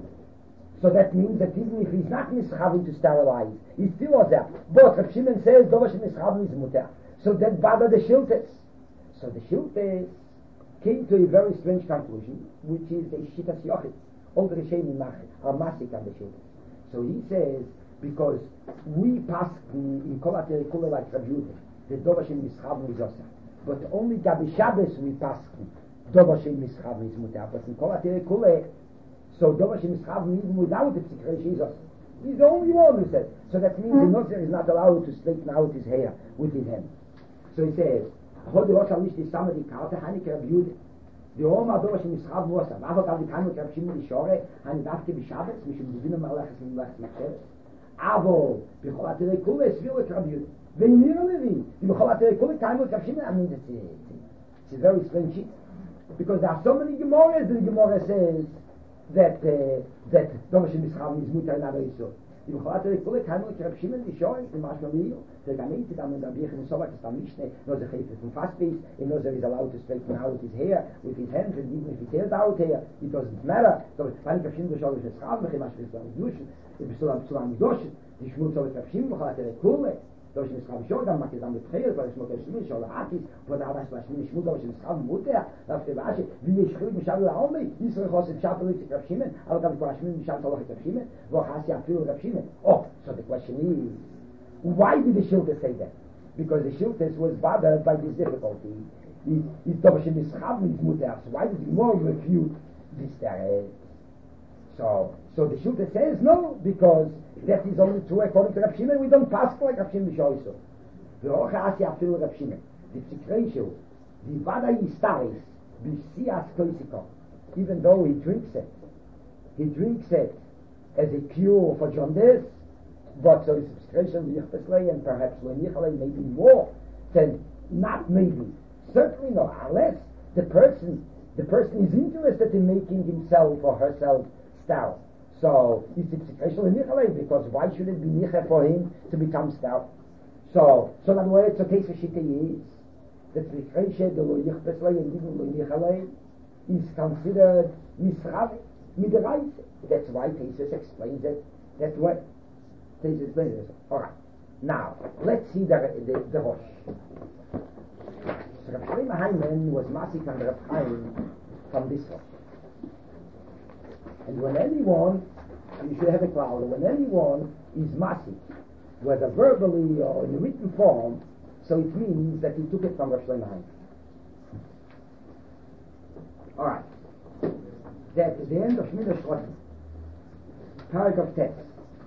So that means that even if he's not mischavim to sterilize, he still was there. But Rav Shimon says, Dovash mischavim is muter. So that bothered the Shiltes. So the Shiltes came to a very strange conclusion, which is a Shitas Yochid. All the Rishonim are masik on the Shiltes. So he says, because we pass in Kol HaTerei Kula like Rav Yehuda, the Dovashim Mischavim is Osah. But only Gabi Shabbos we pass Dovashim Mischavim is Mutar. But in Kol HaTerei Kula, so Dovashim Mischavim even without the Psikresh is Osah. He's the only one who said. So that means the Nozer is not allowed to straighten out his hair with his hand. So he says, Hod the Roshal nicht die Samme die Karte, Heinike Rav Yehuda. Die Oma Dovashim Mischavim Osah. Aber Gabi Kaimut Rav Shimon die Shore, Heine Dafke Bishabbos, Mishum Divino Malachas in Lachs Machsheres. Aber bechol atere kule es will Rav Yehuda. Wenn mir levi, bechol atere kule kaimut Rav Shimon. I mean, it's a, it's a very strange shit. Because there are so many Gemaras, the Gemara says that uh, that Dovashim Mischavim is mutar in other Yisrael. Bechol atere kule kaimut Rav Shimon die Shore, in Mashmalil, der Gamete, da man da Birchen in Sobak, ist am Mishne, no the Chayfet from Fastbeis, and no there is allowed to straighten out his hair with his hands, and even if he tears out hair, it doesn't matter. So, when Rav Shimon die Shore is Mischavim, he must be Duschen, if you still have to Duschen, die Schmutz auf der Schim, hat er Kohle, durch den Schab schon, dann macht er damit Träger, weil es noch der Schmutz schon hat ist, von da was was nicht Schmutz auf den Schab Mutter, auf der Wasche, wie ich schreibe mich aber auch nicht, ist er aus dem Schab nicht der Schim, aber dann war Schmutz nicht auf der Schim, wo hast ja viel der Schim. Oh, so the question is, why did the Shiltes say that? Because the Shiltes was bothered by this difficulty. He he thought she was Schab mit Mutter, so why did he more refute this there? So, so the Shulta says no, because that is only true according to Rav Shimon. We don't pass like Rav Shimon B'Shoiso. V'ocha asi afilu Rav Shimon. The Psikreishu, the Vada Yistaris, B'Sias Koisiko. Even though he drinks it, he drinks it as a cure for jaundice, but so his Psikreishu Yichpeslei and perhaps Lenichalei maybe more than not maybe, certainly not, unless the person, the person is interested in making himself or herself stout. So it's special in Nichalei, because why should it be niche for him to become stout? So, so in other words, the case of Shitta is that the Tzricheshe, the Lo Yichpeslei and even Lo Nichalei is considered misravi, miderais. That's why Tesis explains it that way. Tesis explains it. Alright. Now, let's see the, the, the Rosh. So Rav Shlomo Heiman was Masik and Rav Chaim from this Rosh. And when anyone, and you should have a cloud, when anyone is Masik, whether verbally or in a written form, so it means that he took it from Rav Shlomo Heiman. Alright. That's at the end of Shmina Shlotim. Paragraph text.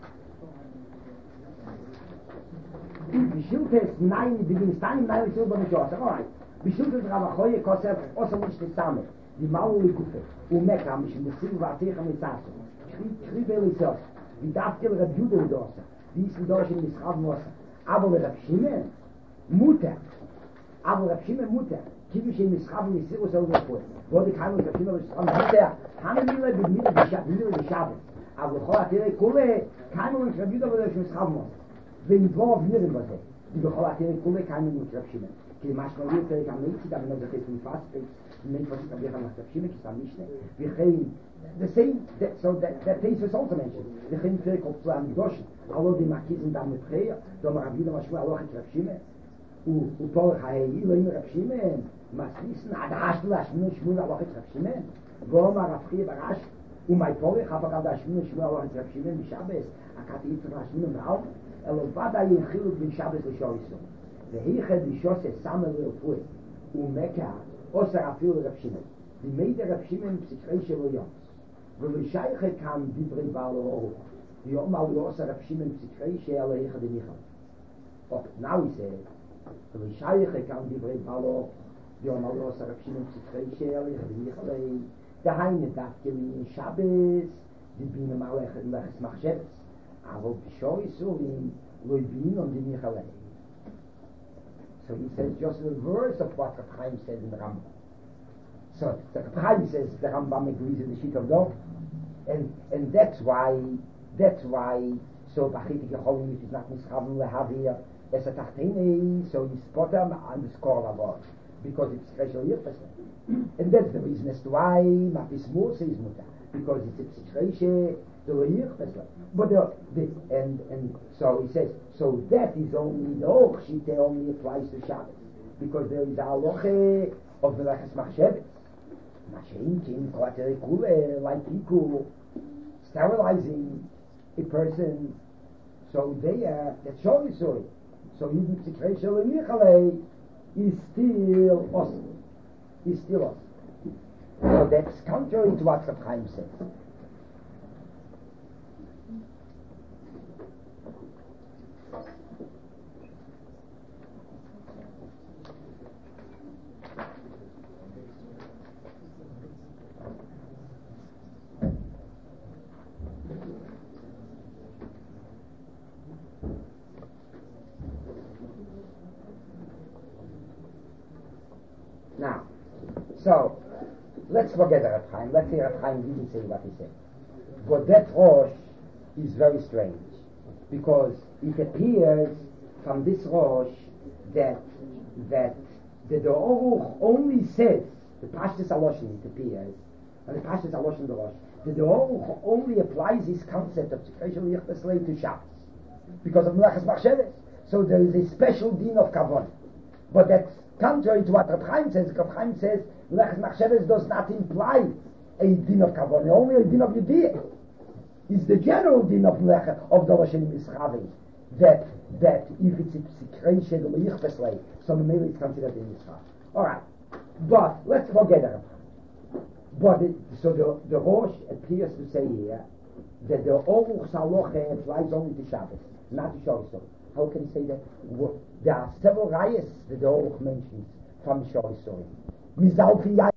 Bishultes nine begins time nine silver Mishos. Alright. Bishultes Ravachoye Kosev also nicht zusammen. Die Mauli Kufe. Umeka mich mit Silva Techa Mitzaso. Kribe Lisos. Wie darf dir Rab Jude Dosa. Wie ist in Deutsch in Mischab Mosa. Aber Rab Shimon Mutter. Aber Rab Shimon Mutter. Kibish in Mischab Misirus Elvopur. Wurde kein Rab Shimon Mischab Mutter. Hanemile b'mile b'Shabbat. Aber Chol Atere Kule kein Rab Jude wurde Mischab Mosa. wenn darauf nirgend was ist. Die Becholate Kuhle kann man nicht Rabshime. Die Maschmalier vielleicht am Mädchen, aber noch das ist ein Fast, ein Mensch, was ich aber kann nach Rabshime, ist am Mischne. Wir gehen, the same, that, so that, that takes us also mentioned. Wir gehen vielleicht auf zwei Amigdoschen, allo die Markisen da mit Freya, da mar Rabida Maschmua, allo ich Rabshime. U, u Torach Haei, lo immer Rabshime, mas wissen, ah, da hast du das Schmua, allo ich Rabshime. Wo mar Rabshime überrascht, u mai Torach, aber gerade das Schmua, allo ich Rabshime, mi Shabbos, akati Yitzhak Rabshime, Raum, אלא ודאי יחילו בין שבת לשויסו והיחד לשוס סמל רפואי ומקע עושה אפילו רב שמעון ומידע רב שמעון פסיקרי שלו יום ולשייכת כאן דברי בעל אורך ויום על עושה רב שמעון פסיקרי שאלה היחד לניחל but now he said ולשייכת כאן דברי בעל אורך ויום על עושה רב שמעון פסיקרי שאלה היחד לניחל דהיינה דווקא מן שבס דבינה מלאכת מלאכת מחשבת aber Bishoisurim lo yvin on the Michalei. So he says just the verse of what Rav Chaim said in the Rambam. So the Rav Chaim says the Rambam agrees in the sheet of Dov, and and that's why that's why so Bachiti Gecholim is not mischaven lehavir as a tachtene, so he's put him on the score about because it's special yirfas. And that's the reason as to why Mapis Musa is muta because it's a situation. But the, the and and so he says so that is only the Ochshite only applies to Shabbos because there is a halacha of the Melechas Machshavos. Mashenkin Kolatere Kule like Iku sterilizing a person. So there that's showing so so even Tzikreishel and Michalei is still awesome. Is still awesome. So that's contrary to what Rav Chaim says. Now, so, let's forget Rav Chaim. Let's say Rav Chaim didn't say what he said. But that Rosh is very strange, because it appears from this Rosh that that the Doruch only says, the Pashtus Aloshin, it appears, and the Pashtus Aloshin the Rosh, the Doruch only applies this concept of Tzikreishel Yichbeslei to Shabbos, because of Melechas Machshavos. So there is a special din of Kavon. But that's contrary to what Rav Chaim says. Rav Chaim says Melechas Machshavos does not imply a din of Kavon, only a din of Yediyah. It's the general din of Melechas of the Roshanim Yischavi that that if it's a Tzikreishel or Yichbeslei, so maybe it's considered in Yischav. All right, but let's forget Rav Chaim. But it, so the the Rosh appears to say here that the Oruch Saloche applies only to Shabbos, not to Shabbos. How can he say that? There are several rayas that the Oruch mentions from Shabbos. Mizal